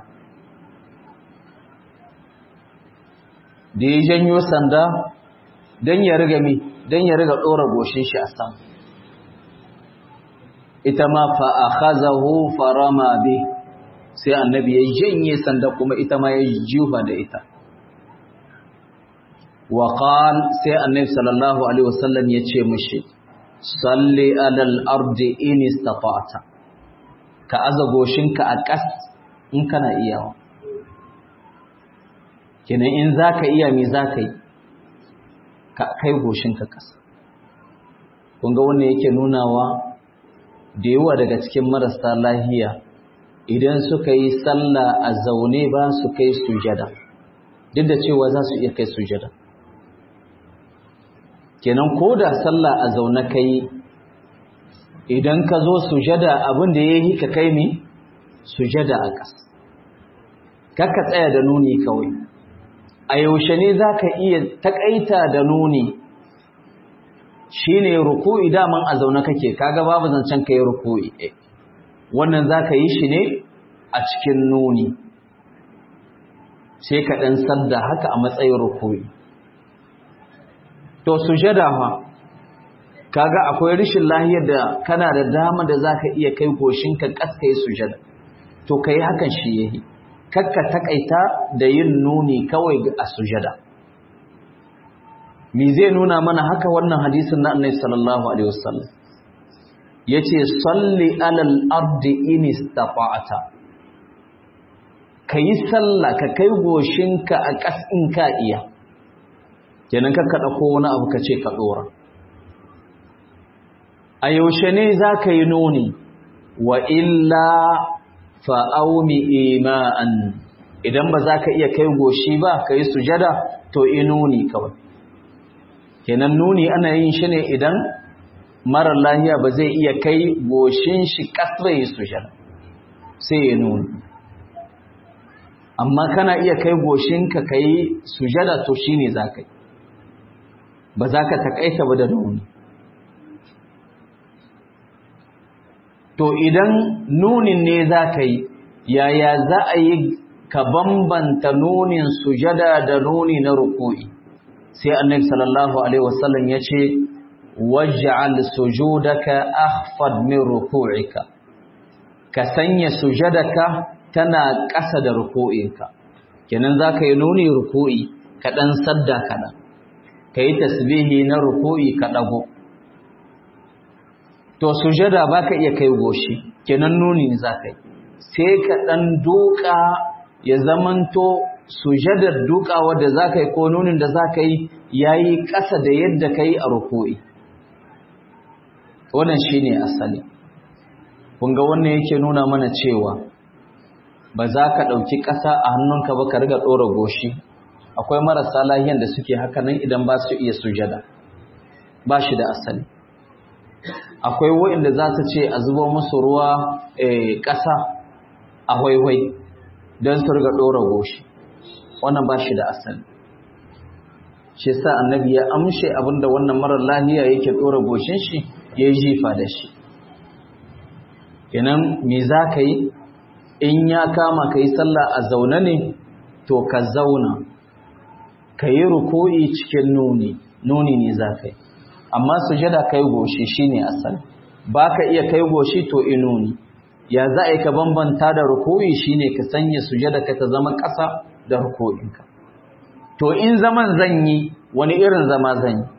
da ya janyo sanda don ya riga mi don ya riga ɗora goshin shi a sama. Ita ma fa'akhazahu farama bi, sai annabi ya janye sanda kuma ita ma ya jiwa da ita. Wa qal, sai annabi sallallahu alaihi wasallam ya ce mishi, salli alal ardi in istata'ta, ka aza goshinka a ƙas in kana iyawa. Kenan in zaka iya me zaka yi, ka kai goshinka ƙasa. Kun ga wannan yake nunawa da yawa daga cikin marasa lahiya idan suka yi sallah a zaune ba su kai sujada, duk da cewa za su iya kai sujada. Kenan ko da sallah a zaune kai, idan ka zo sujada abin da ya yi ka kai ne sujada a ƙasa, kakka tsaya da nuni kawai. A yaushe ne za ka iya taƙaita da nuni? Shi ne ruku'i, daman a zaune kake, kaga babu zancen ka yi ruku'i, wannan za ka yi shi ne a cikin nuni, sai ka ɗan sadda haka a matsayin ruku'i. To sujada ma, kaga akwai rishin lahiyar da kana da dama da za ka iya kai goshinka ƙasa yi sujada, to ka yi hakan shi ya yi, kakka taƙaita da yin nuni kawai a sujada. Me zai nuna mana haka? Wannan hadisin na Annabi sallallahu alaihi wasallam yace salli alal ardi in istata'ta, kai sallah ka kai goshinka a ƙasin ka iya, kenan ka dauko wani abu kace ka dora. A yaushe ne zaka yi nuni? Wa illa fa aumi ima'an, idan ba zaka iya kai goshi ba kai sujada, to inuni kawai. Kenan nuni ana yin shi ne idan marar lahiya ba zai iya kai goshin shi kasra yi sujada, sai ya nuni. amma kana iya kai goshinka ka yi sujada to shi ne za ka yi, ba za ka taƙaita ba da nuni. To idan nunin ne za ka yi, yaya za a yi ka bambanta nunin sujada da nuni na ruku'i? Sai annabi sallallahu alaihi wasallam ya ce waj'al sujudaka akhfad min ruku'ika, ka sanya sujadaka tana ƙasa da ruku'inka. Kenan za ka yi nuni ruku'i ka ɗan sadda kaɗan, ka yi tasbihi na ruku'i ka ɗago. To sujada ba ka iya kai goshi, kenan nuni za ka yi, sai ka ɗan duka ya zamanto sujadar dukawa da za ka yi ko nunin da za ka yi ya yi ƙasa da yadda ka yi a ruku'i. Wannan shi ne asali. Kunga wannan yake nuna mana cewa ba za ka ɗauki ƙasa a hannunka ba ka riga ɗora goshi. Akwai marasa lahiyan da suke haka nan idan ba su iya sujada, ba shi da asali. Akwai waɗanda za ta ce a zuba musu ruwa ƙasa a hwaihwai don su riga ɗora goshi. Wannan ba shi da asali. Shi sa annabi ya amshe abinda wannan marar lahiya yake ɗora goshin shi ya yi jifa da shi. Kenan me za ka yi? In ya kama ka yi sallah a zaune ne, to ka zauna, ka yi ruku'i cikin nuni, nuni ne za ka yi. Amma sujada kai goshi shi ne asali. Ba ka iya kai goshi to inuni. Ya za a yi ka bambanta da ruku'i shi ne ka sanya sujada ka ta zama ƙasa da ruku'inka. To in zaman zan yi, wani irin zama zan yi?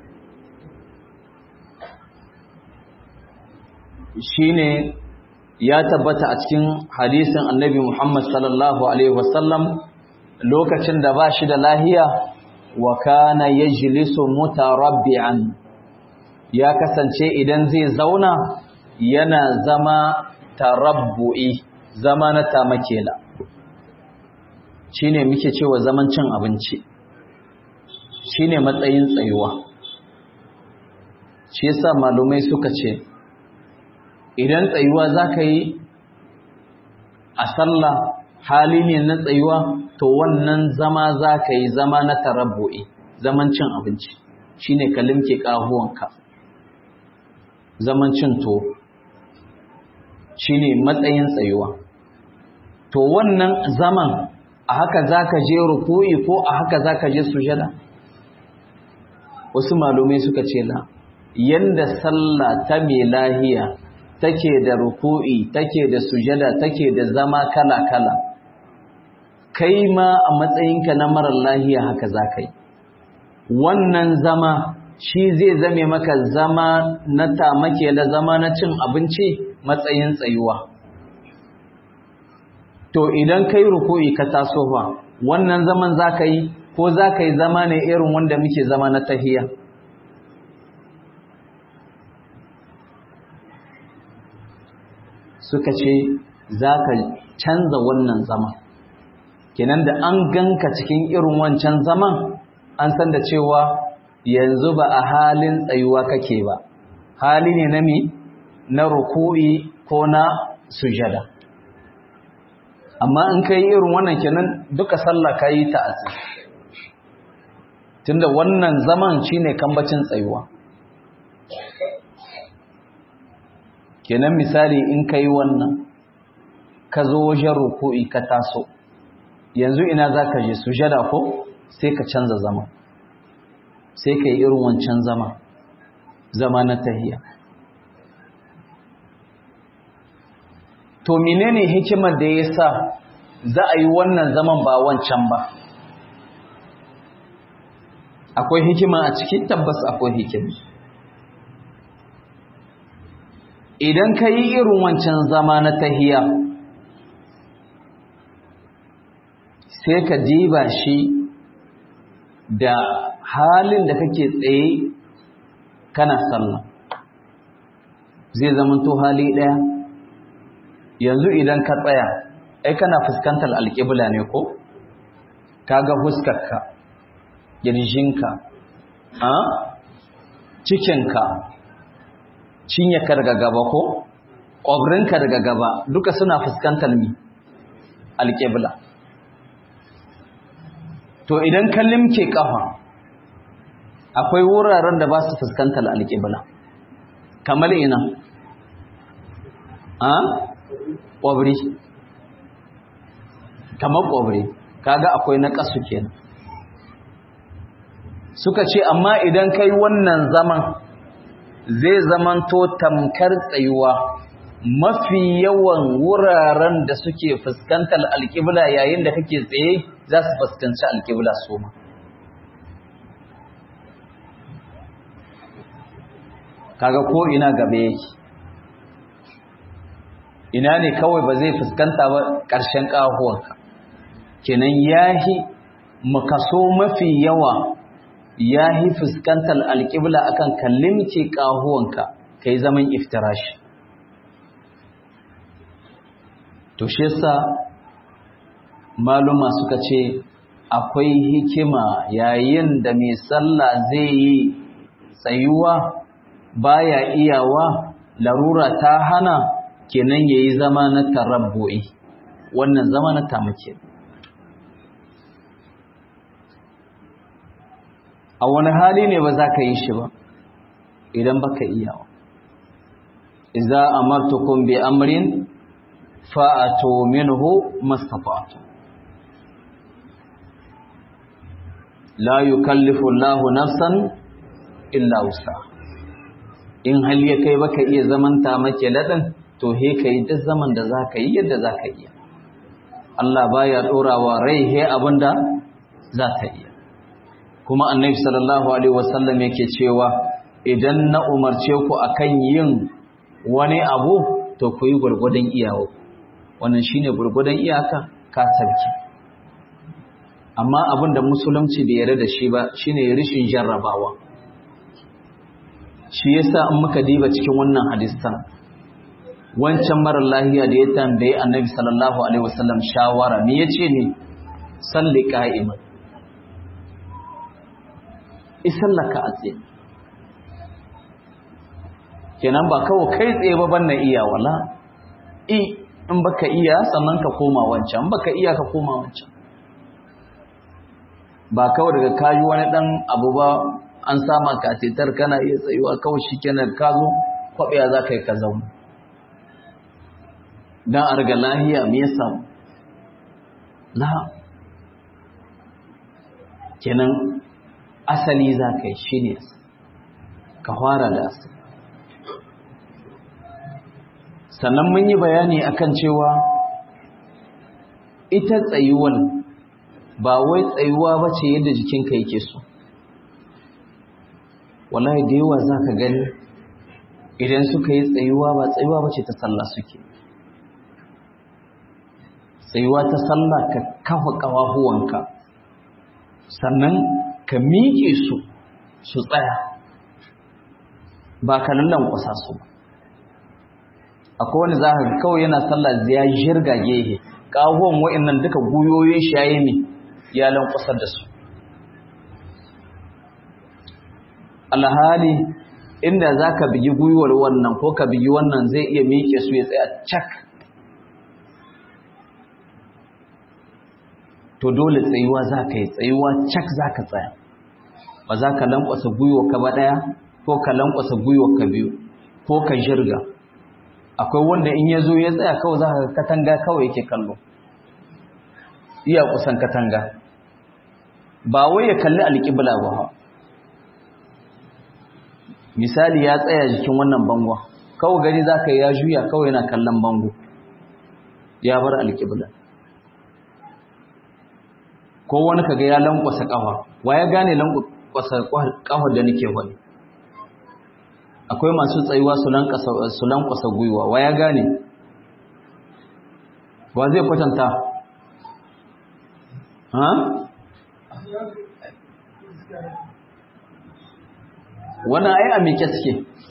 Shi ne ya tabbata a cikin hadisin annabi Muhammad sallallahu Alaihi wasallam lokacin da ba shi da lahiya, wa kana yajlisu mutarabbi'an, ya kasance idan zai zauna yana zama tarabbu'i, zama na tamakela. Shi ne muke cewa zaman cin abinci, shi ne matsayin tsayuwa. Shi yasa malumai suka ce idan tsayuwa za ka yi a sallah hali ne na tsayuwa, to wannan zama za ka yi zama na tarabbu'i, zaman cin abinci, shi ne ka limke ƙahuwanka, zaman cin to, shi ne matsayin tsayuwa. To wannan zaman a haka za ka je ruku'i ko a haka za ka je sujada? Wasu malumai suka ce la, yanda sallah ta mai lahiya take da ruku'i, take da sujada, take da zama kala-kala, kai ma a matsayinka na marar lahiya haka za ka yi. Wannan zama shi zai zame maka zama na tamake da zama na cin abinci, matsayin tsayuwa. To idan kai ruku'i ka taso fa, wannan zaman za ka yi ko za ka yi zama ne irin wanda muke zama na tahiya? Suka ce za ka canza wannan zama. Kenan da an ganka cikin irin wancan zaman, an san da cewa yanzu ba a halin tsayuwa kake ba, hali ne na mi na ruku'i ko na sujada. Amma in ka yi irin wannan kenan duka sallah ka yi ta asiri, tunda wannan zaman shine kambacin tsayuwa. Kenan misali in ka yi wannan, ka zo wajen ruku'i ka taso, yanzu ina za ka je sujada ko? Sai ka canza zama, sai ka yi irin wancan zama, zama na tahiya. To menene hikimar da ya sa za a yi wannan zaman ba wancan ba? Akwai hikima a cikin? Tabbas akwai hikima. Idan ka yi irin wancan zama na tahiya, sai ka diba shi da halin da kake tsaye kana sallah, zai zamanto hali ɗaya. Yanzu idan ka tsaya, ai kana fuskantar alƙibla ne ko? Kaga huskarka, ƙirjinka, a cikinka, cinyarka daga gaba ko? ƙwabrinka daga gaba, duka suna fuskantar mi? Alƙibla. to idan ka limke kafa akwai wuraren da ba su fuskantar alƙibla kamar ina a ƙwabri kamar ƙwabri kaga akwai na ƙasu kenan suka ce amma idan kai wannan zaman zai zamanto tamkar tsayuwa mafi yawan wuraren da suke fuskantar alƙibla yayin da kake tsaye za su fuskanci alƙibla su ma kaga ko ina gabe yake ina ne kawai ba zai fuskanta ba ƙarshen ƙahuwanka kenan yahi makaso mafi yawa yahi fuskantar alƙibla akan kallimce ƙahuwanka kai zaman iftirashi to shi yasa maluma suka ce akwai hikima yayin da mai sallah zai yi tsayuwa baya iyawa larura ta hana kenan yayi zama na tarabbu'i wannan zama na tamake a wani hali ne ba za ka yi shi ba idan baka iyawa idza amartukum bi amrin fa'atu minhu mastata'tum la yukallifu Allahu nafsan illa wus'aha in hal ya kai baka iya zaman ta make ladan to he kai duk zaman da zaka yi yadda zaka iya Allah baya dorawa rai he abinda za ta iya kuma annabi sallallahu alaihi wasallam yake cewa idan na umarce ku akan yin wani abu to ku yi gurgurdan iyawo wannan shine gurgurdan iyaka ka sabki amma abinda musulunci bai yarda da shi ba shine rishin jarrabawa shi yasa in muka diba cikin wannan hadisan wancan marar lahiya da ya tambaye annabi sallallahu alaihi wasallam shawara me yace ne salli qa'iman isallaka atse kenan ba kawo kai tsaye ba banna iya wala i in baka iya sannan ka koma wancan baka iya ka koma wancan ba kawo daga kayi wani dan abu ba an sama katetar kana iya tsayuwa kawai shikenan ka zo kwabiya za ka yi ka zauna dan arga lahiya me yasa la kenan asali za ka yi shine ka fara da asali sannan mun yi bayani akan cewa ita tsayuwar ba wai tsayuwa bace yadda jikinka yake so wallahi da yawa za ka gani idan suka yi tsayuwa ba tsayuwa ba ce ta sallah suke tsayuwa ta sallah ka kafa ƙawahuwanka sannan ka miƙe su su tsaya ba ka lallankwasa su ba akwai wani za ka kawai yana sallah ya jirga gehe ƙahuwan wa'annan duka guyoyin shaye ne ya lankwasar da su alhali inda za ka bigi gwiwar wannan ko ka bigi wannan zai iya miƙe su ya tsaya cak to dole tsayuwa za ka yi tsayuwa cak za ka tsaya ba za ka lankwasa gwiwar ka ba ɗaya ko ka lankwasa gwiwar ka biyu ko ka jirga akwai wanda in ya zo ya tsaya kawai za ka katanga kawai yake kallo iya kusan katanga ba wai ya kalli alƙibla ba misali ya tsaya jikin wannan bango kawai gani za ka yi ya juya kawai yana kallon bango ya bar alƙibla ko wani kaga ya lankwasa ƙafa wa ya gane lankwasa ƙafa da nake wani akwai masu tsayuwa su lankwasa gwiwa wa ya gane wa zai kwatanta ha wannan ai a mike suke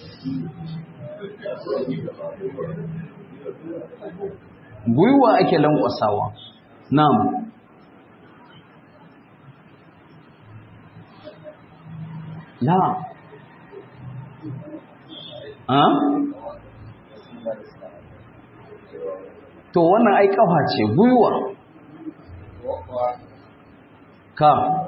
gwiwa ake lankwasawa na'am la ha to wannan ai kafa ce gwiwa ka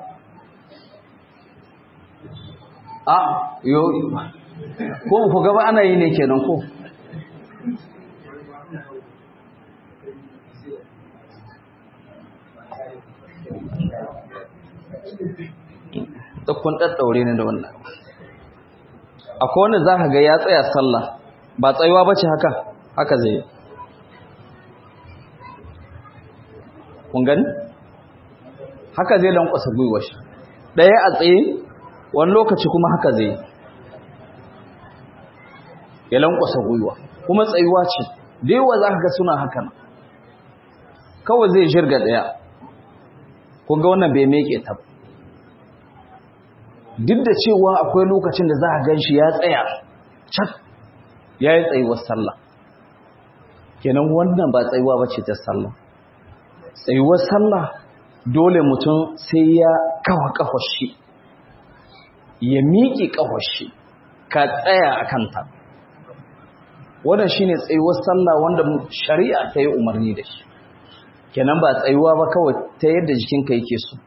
a yo ko ku gaba ana yi ne kenan ko kun daddaure ne da wannan akwai wanda zaka ga ya tsaya sallah ba tsayuwa bace haka haka zai kun gani haka zai lankwasa gwiwar shi daya a tsaye wani lokaci kuma haka zai ya lankwasa gwiwa kuma tsayuwa ce daiwa zaka ga suna haka kawai zai shirga daya kun ga wannan bai meke ta duk da cewa akwai lokacin da za a gan shi ya tsaya cak ya yi tsayuwar sallah kenan wannan ba tsayuwa ba ce ta sallah tsayuwar sallah dole mutum sai ya kawa kawashi ya miƙe kawashi ka tsaya a kanta wannan shi ne tsayuwar sallah wanda shari'a ta yi umarni da shi kenan ba tsayuwa ba kawai ta yadda jikinka yake so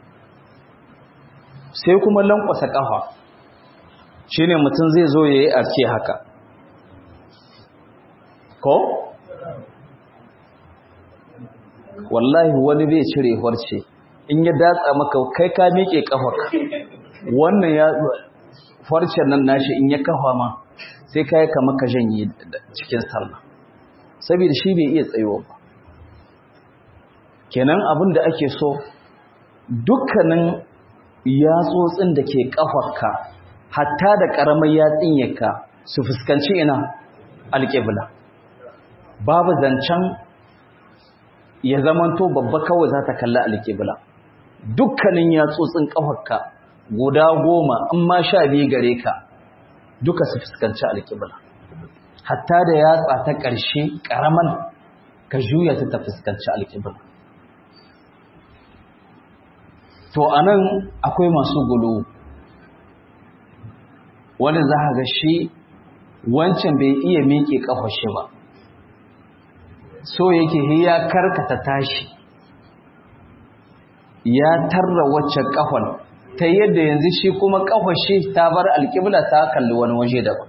sai kuma lankwasa ƙafa shi ne mutum zai zo ya yi arke haka ko? wallahi wani bai cire harce in ya datsa maka kai ka miƙe ƙafa wannan ya farcen nan nashi in ya kafa ma sai ka yi kama ka janye cikin sallah saboda shi bai iya tsayuwa ba kenan abin da ake so dukkanin yatsotsin da ke ƙafarka hatta da ƙaramar yatsinyarka su fuskanci ina alƙibla babu zancen ya zamanto babba kawai za ta kalli alƙibla dukkanin yatsotsin ƙafarka guda goma in ma sha biyu gare ka duka su fuskanci alƙibla hatta da yatsa ta ƙarshe ƙaraman ka juya ta ta fuskanci alƙibla to anan akwai masu gulu wanda za ka ga shi wancan bai iya miƙe ƙafar shi ba so yake ya karkata tashi ya tarra waccan ƙafar ta yadda yanzu shi kuma ƙafar shi ta bar alƙibla ta kalli wani waje daban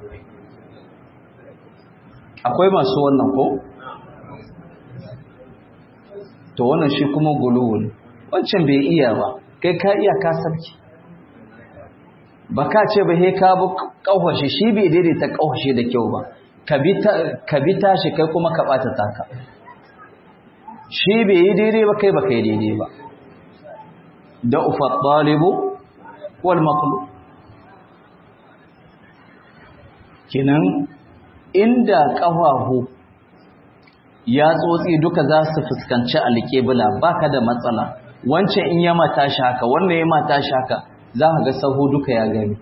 akwai masu wannan ko to wannan shi kuma gulu ne wancan bai iya ba kai ka iya ka sarki ba ka ce ba he ka bu kauhashe shi bai daidaita kauhashe da kyau ba ka bi tashi kai kuma ka bata taka shi bai yi daidai ba kai ba kai daidai ba da ufa talibu wal maqlub kinan inda kafahu ya tsotsi duka za su fuskanci alƙibla baka da matsala wancan in ya mata shi haka wannan ya mata shi haka za ka ga sahu duka ya gani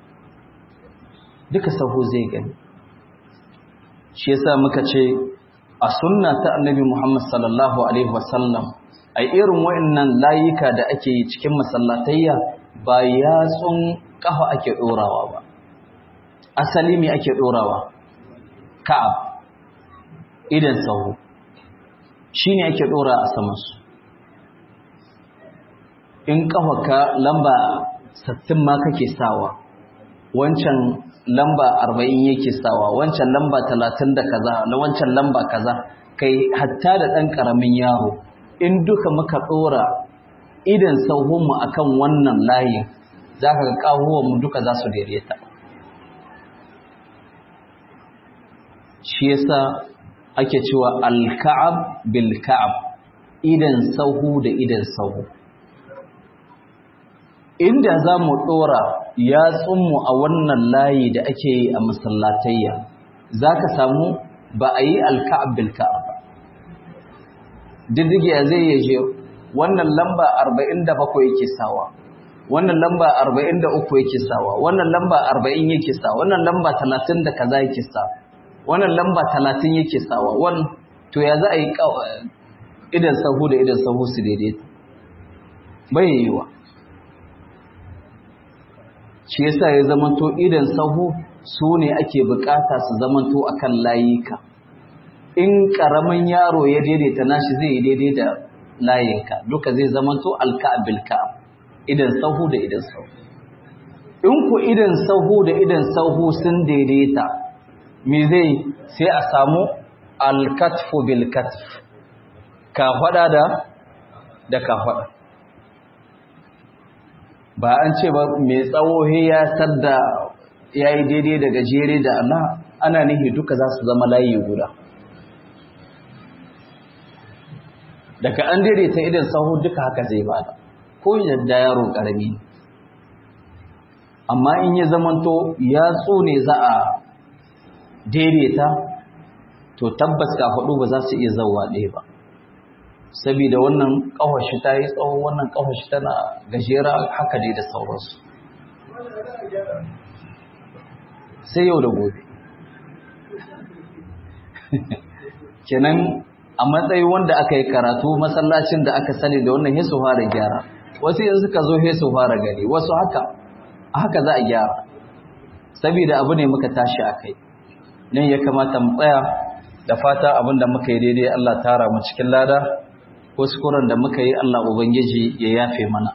duka sahu zai gani shi yasa muka ce a sunna ta annabi Muhammad sallallahu alaihi wasallam a irin wayannan layuka da ake yi cikin masallatayya ba yatsun kafa ake dorawa ba asali me ake dorawa ka'ab idan sahu shine ake dora a saman su in kafaka lamba sittin ma kake sawa wancan lamba arba'in yake sawa wancan lamba talatin da kaza na wancan lamba kaza kai hatta da dan karamin yaro in duka muka dora idan sauhun mu akan wannan layin zaka ga kahuwan mu duka za su daidaita shi yasa ake cewa al-ka'ab bil ka'ab idan sauhu da idan sauhu inda za mu ɗora yatsunmu a wannan layi da ake yi a masallatayya za ka samu ba a yi alka'ab bilka'ab ba diddigiya zai yaje wannan lamba arba'in da bakwai yake sawa wannan lamba arba'in da uku yake sawa wannan lamba arba'in yake sawa wannan lamba talatin da kaza yake sawa wannan lamba talatin yake sawa wannan to ya za a yi idan sahu da idan sahu su daidaita bai yiwa shi yasa ya zamanto idan sahu su ne ake bukata su zamanto akan layika in karamin yaro ya daidaita nashi zai yi daidai da layinka duka zai zamanto alka'ab bil ka'ab idan sahu da idan sahu. In ku idan sahu da idan sahu sun daidaita, me zai sai a samu al-katfu bil katf, ka fada da da ka fada. Ba an ce ba mai tsawo he ya sadda yayi daidai da gajere da Allah, ana nihi duka za su zama layi guda. Daga an daidaita idan sahu duka haka zai bada, ko yadda yaro karami. Amma in ya zamanto ya tsone za a daidaita, to tabbas ka hudu ba za su iya zauwa ɗaya ba. Saboda wannan ƙawashi ta yi tsawo, wannan ƙawashi tana gajera, haka dai da sauransu. Sai yau da gobe. Kenan a matsayin wanda aka yi karatu masallacin da aka sani da wannan hesu fara gyara. Wasu yanzu ka zo hesu fara gani, wasu haka, haka za a gyara. Saboda abu ne muka tashi a kai. Nan ya kamata mu tsaya da fata abinda muka yi daidai Allah tara mu cikin lada. Kuskuren da muka yi Allah Ubangiji ya yafe mana.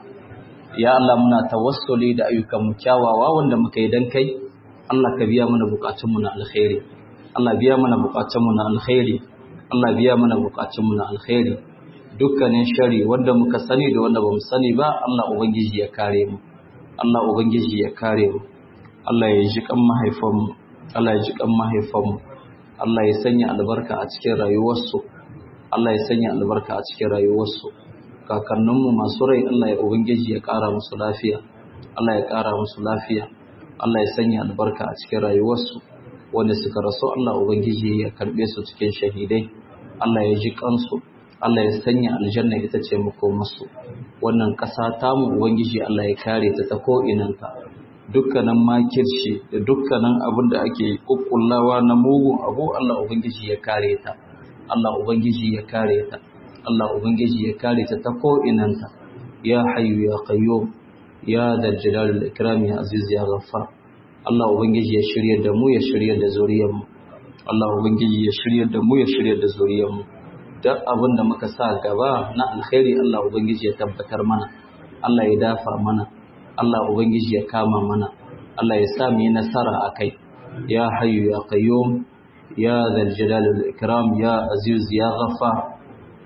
Ya Allah muna tawassuli da ayyukan mu kyawawa wanda muka yi dan kai. Allah ka biya mana bukatunmu na alkhairi. Allah biya mana bukatunmu na alkhairi. Allah biya mana bukatunmu na alkhairi. Dukkanin shari wanda muka sani da wanda bamu sani ba, Allah Ubangiji ya kare mu. Allah Ubangiji ya kare mu. Allah ya ji kan mahaifanmu. Allah ya ji kan mahaifanmu. Allah ya sanya albarka a cikin rayuwarsu. Allah ya sanya albarka a cikin rayuwarsu. Kakanninmu masu rai Allah ya Ubangiji ya ƙara musu lafiya. Allah ya ƙara musu lafiya. Allah ya sanya albarka a cikin rayuwarsu. Wanda suka rasu Allah Ubangiji ya karɓe su cikin shahidai. Allah ya ji kansu. Allah ya sanya aljanna ita ce makomarsu. Wannan ƙasa tamu Ubangiji Allah ya kare ta ta ko'inanta. Dukkanin makirci da dukkanin abin da ake kukkullawa na mugun abu Allah Ubangiji ya kare ta. Allah Ubangiji ya kare ta. Allah Ubangiji ya kare ta ta ko'inanta. Ya hayyu ya qayyum ya dal jalal ikram ya aziz ya ghaffar. Allah Ubangiji ya shirye da mu ya shirye da zuriyar mu. Allah Ubangiji ya shirye da mu ya shirye da zuriyar mu. Duk abin da muka sa gaba na alkhairi Allah Ubangiji ya tabbatar mana. Allah ya dafa mana. Allah Ubangiji ya kama mana. Allah ya sa mu yi nasara akai. Ya hayyu ya qayyum ya zal jalal wal ikram ya aziz ya ghaffar.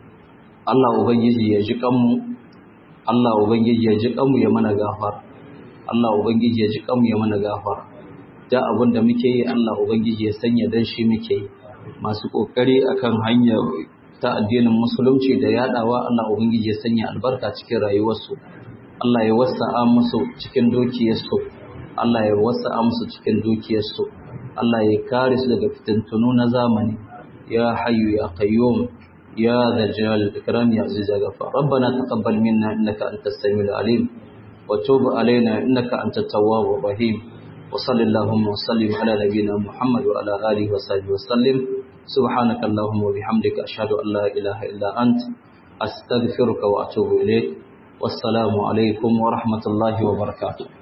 Allah Ubangiji ya ji kanmu. Allah Ubangiji ya ji kanmu ya mana gafara. Allah Ubangiji ya ji kanmu ya mana gafara. Da abin da muke yi Allah Ubangiji ya sanya dan shi muke yi. Masu kokari akan hanya ta addinin musulunci da yadawa Allah Ubangiji ya sanya albarka cikin rayuwarsu. Allah ya wasa'a musu cikin dukiyarsu. Allah ya wasa'a musu cikin dukiyarsu. Allah ya kare su daga fitintunu na zamani. Ya hayyu ya qayyum ya dhal jalali wal ikram ya aziz ya ghafar. Rabbana taqabbal minna innaka antas samiul alim wa tub alaina innaka antat tawwabur rahim. Wa sallallahu wa sallim ala nabiyyina Muhammad wa ala alihi wa sahbihi wa sallim. Subhanaka Allahumma wa bihamdika ashhadu an la ilaha illa ant astaghfiruka wa atubu ilayk. Wassalamu alaikum wa rahmatullahi wa barakatuh.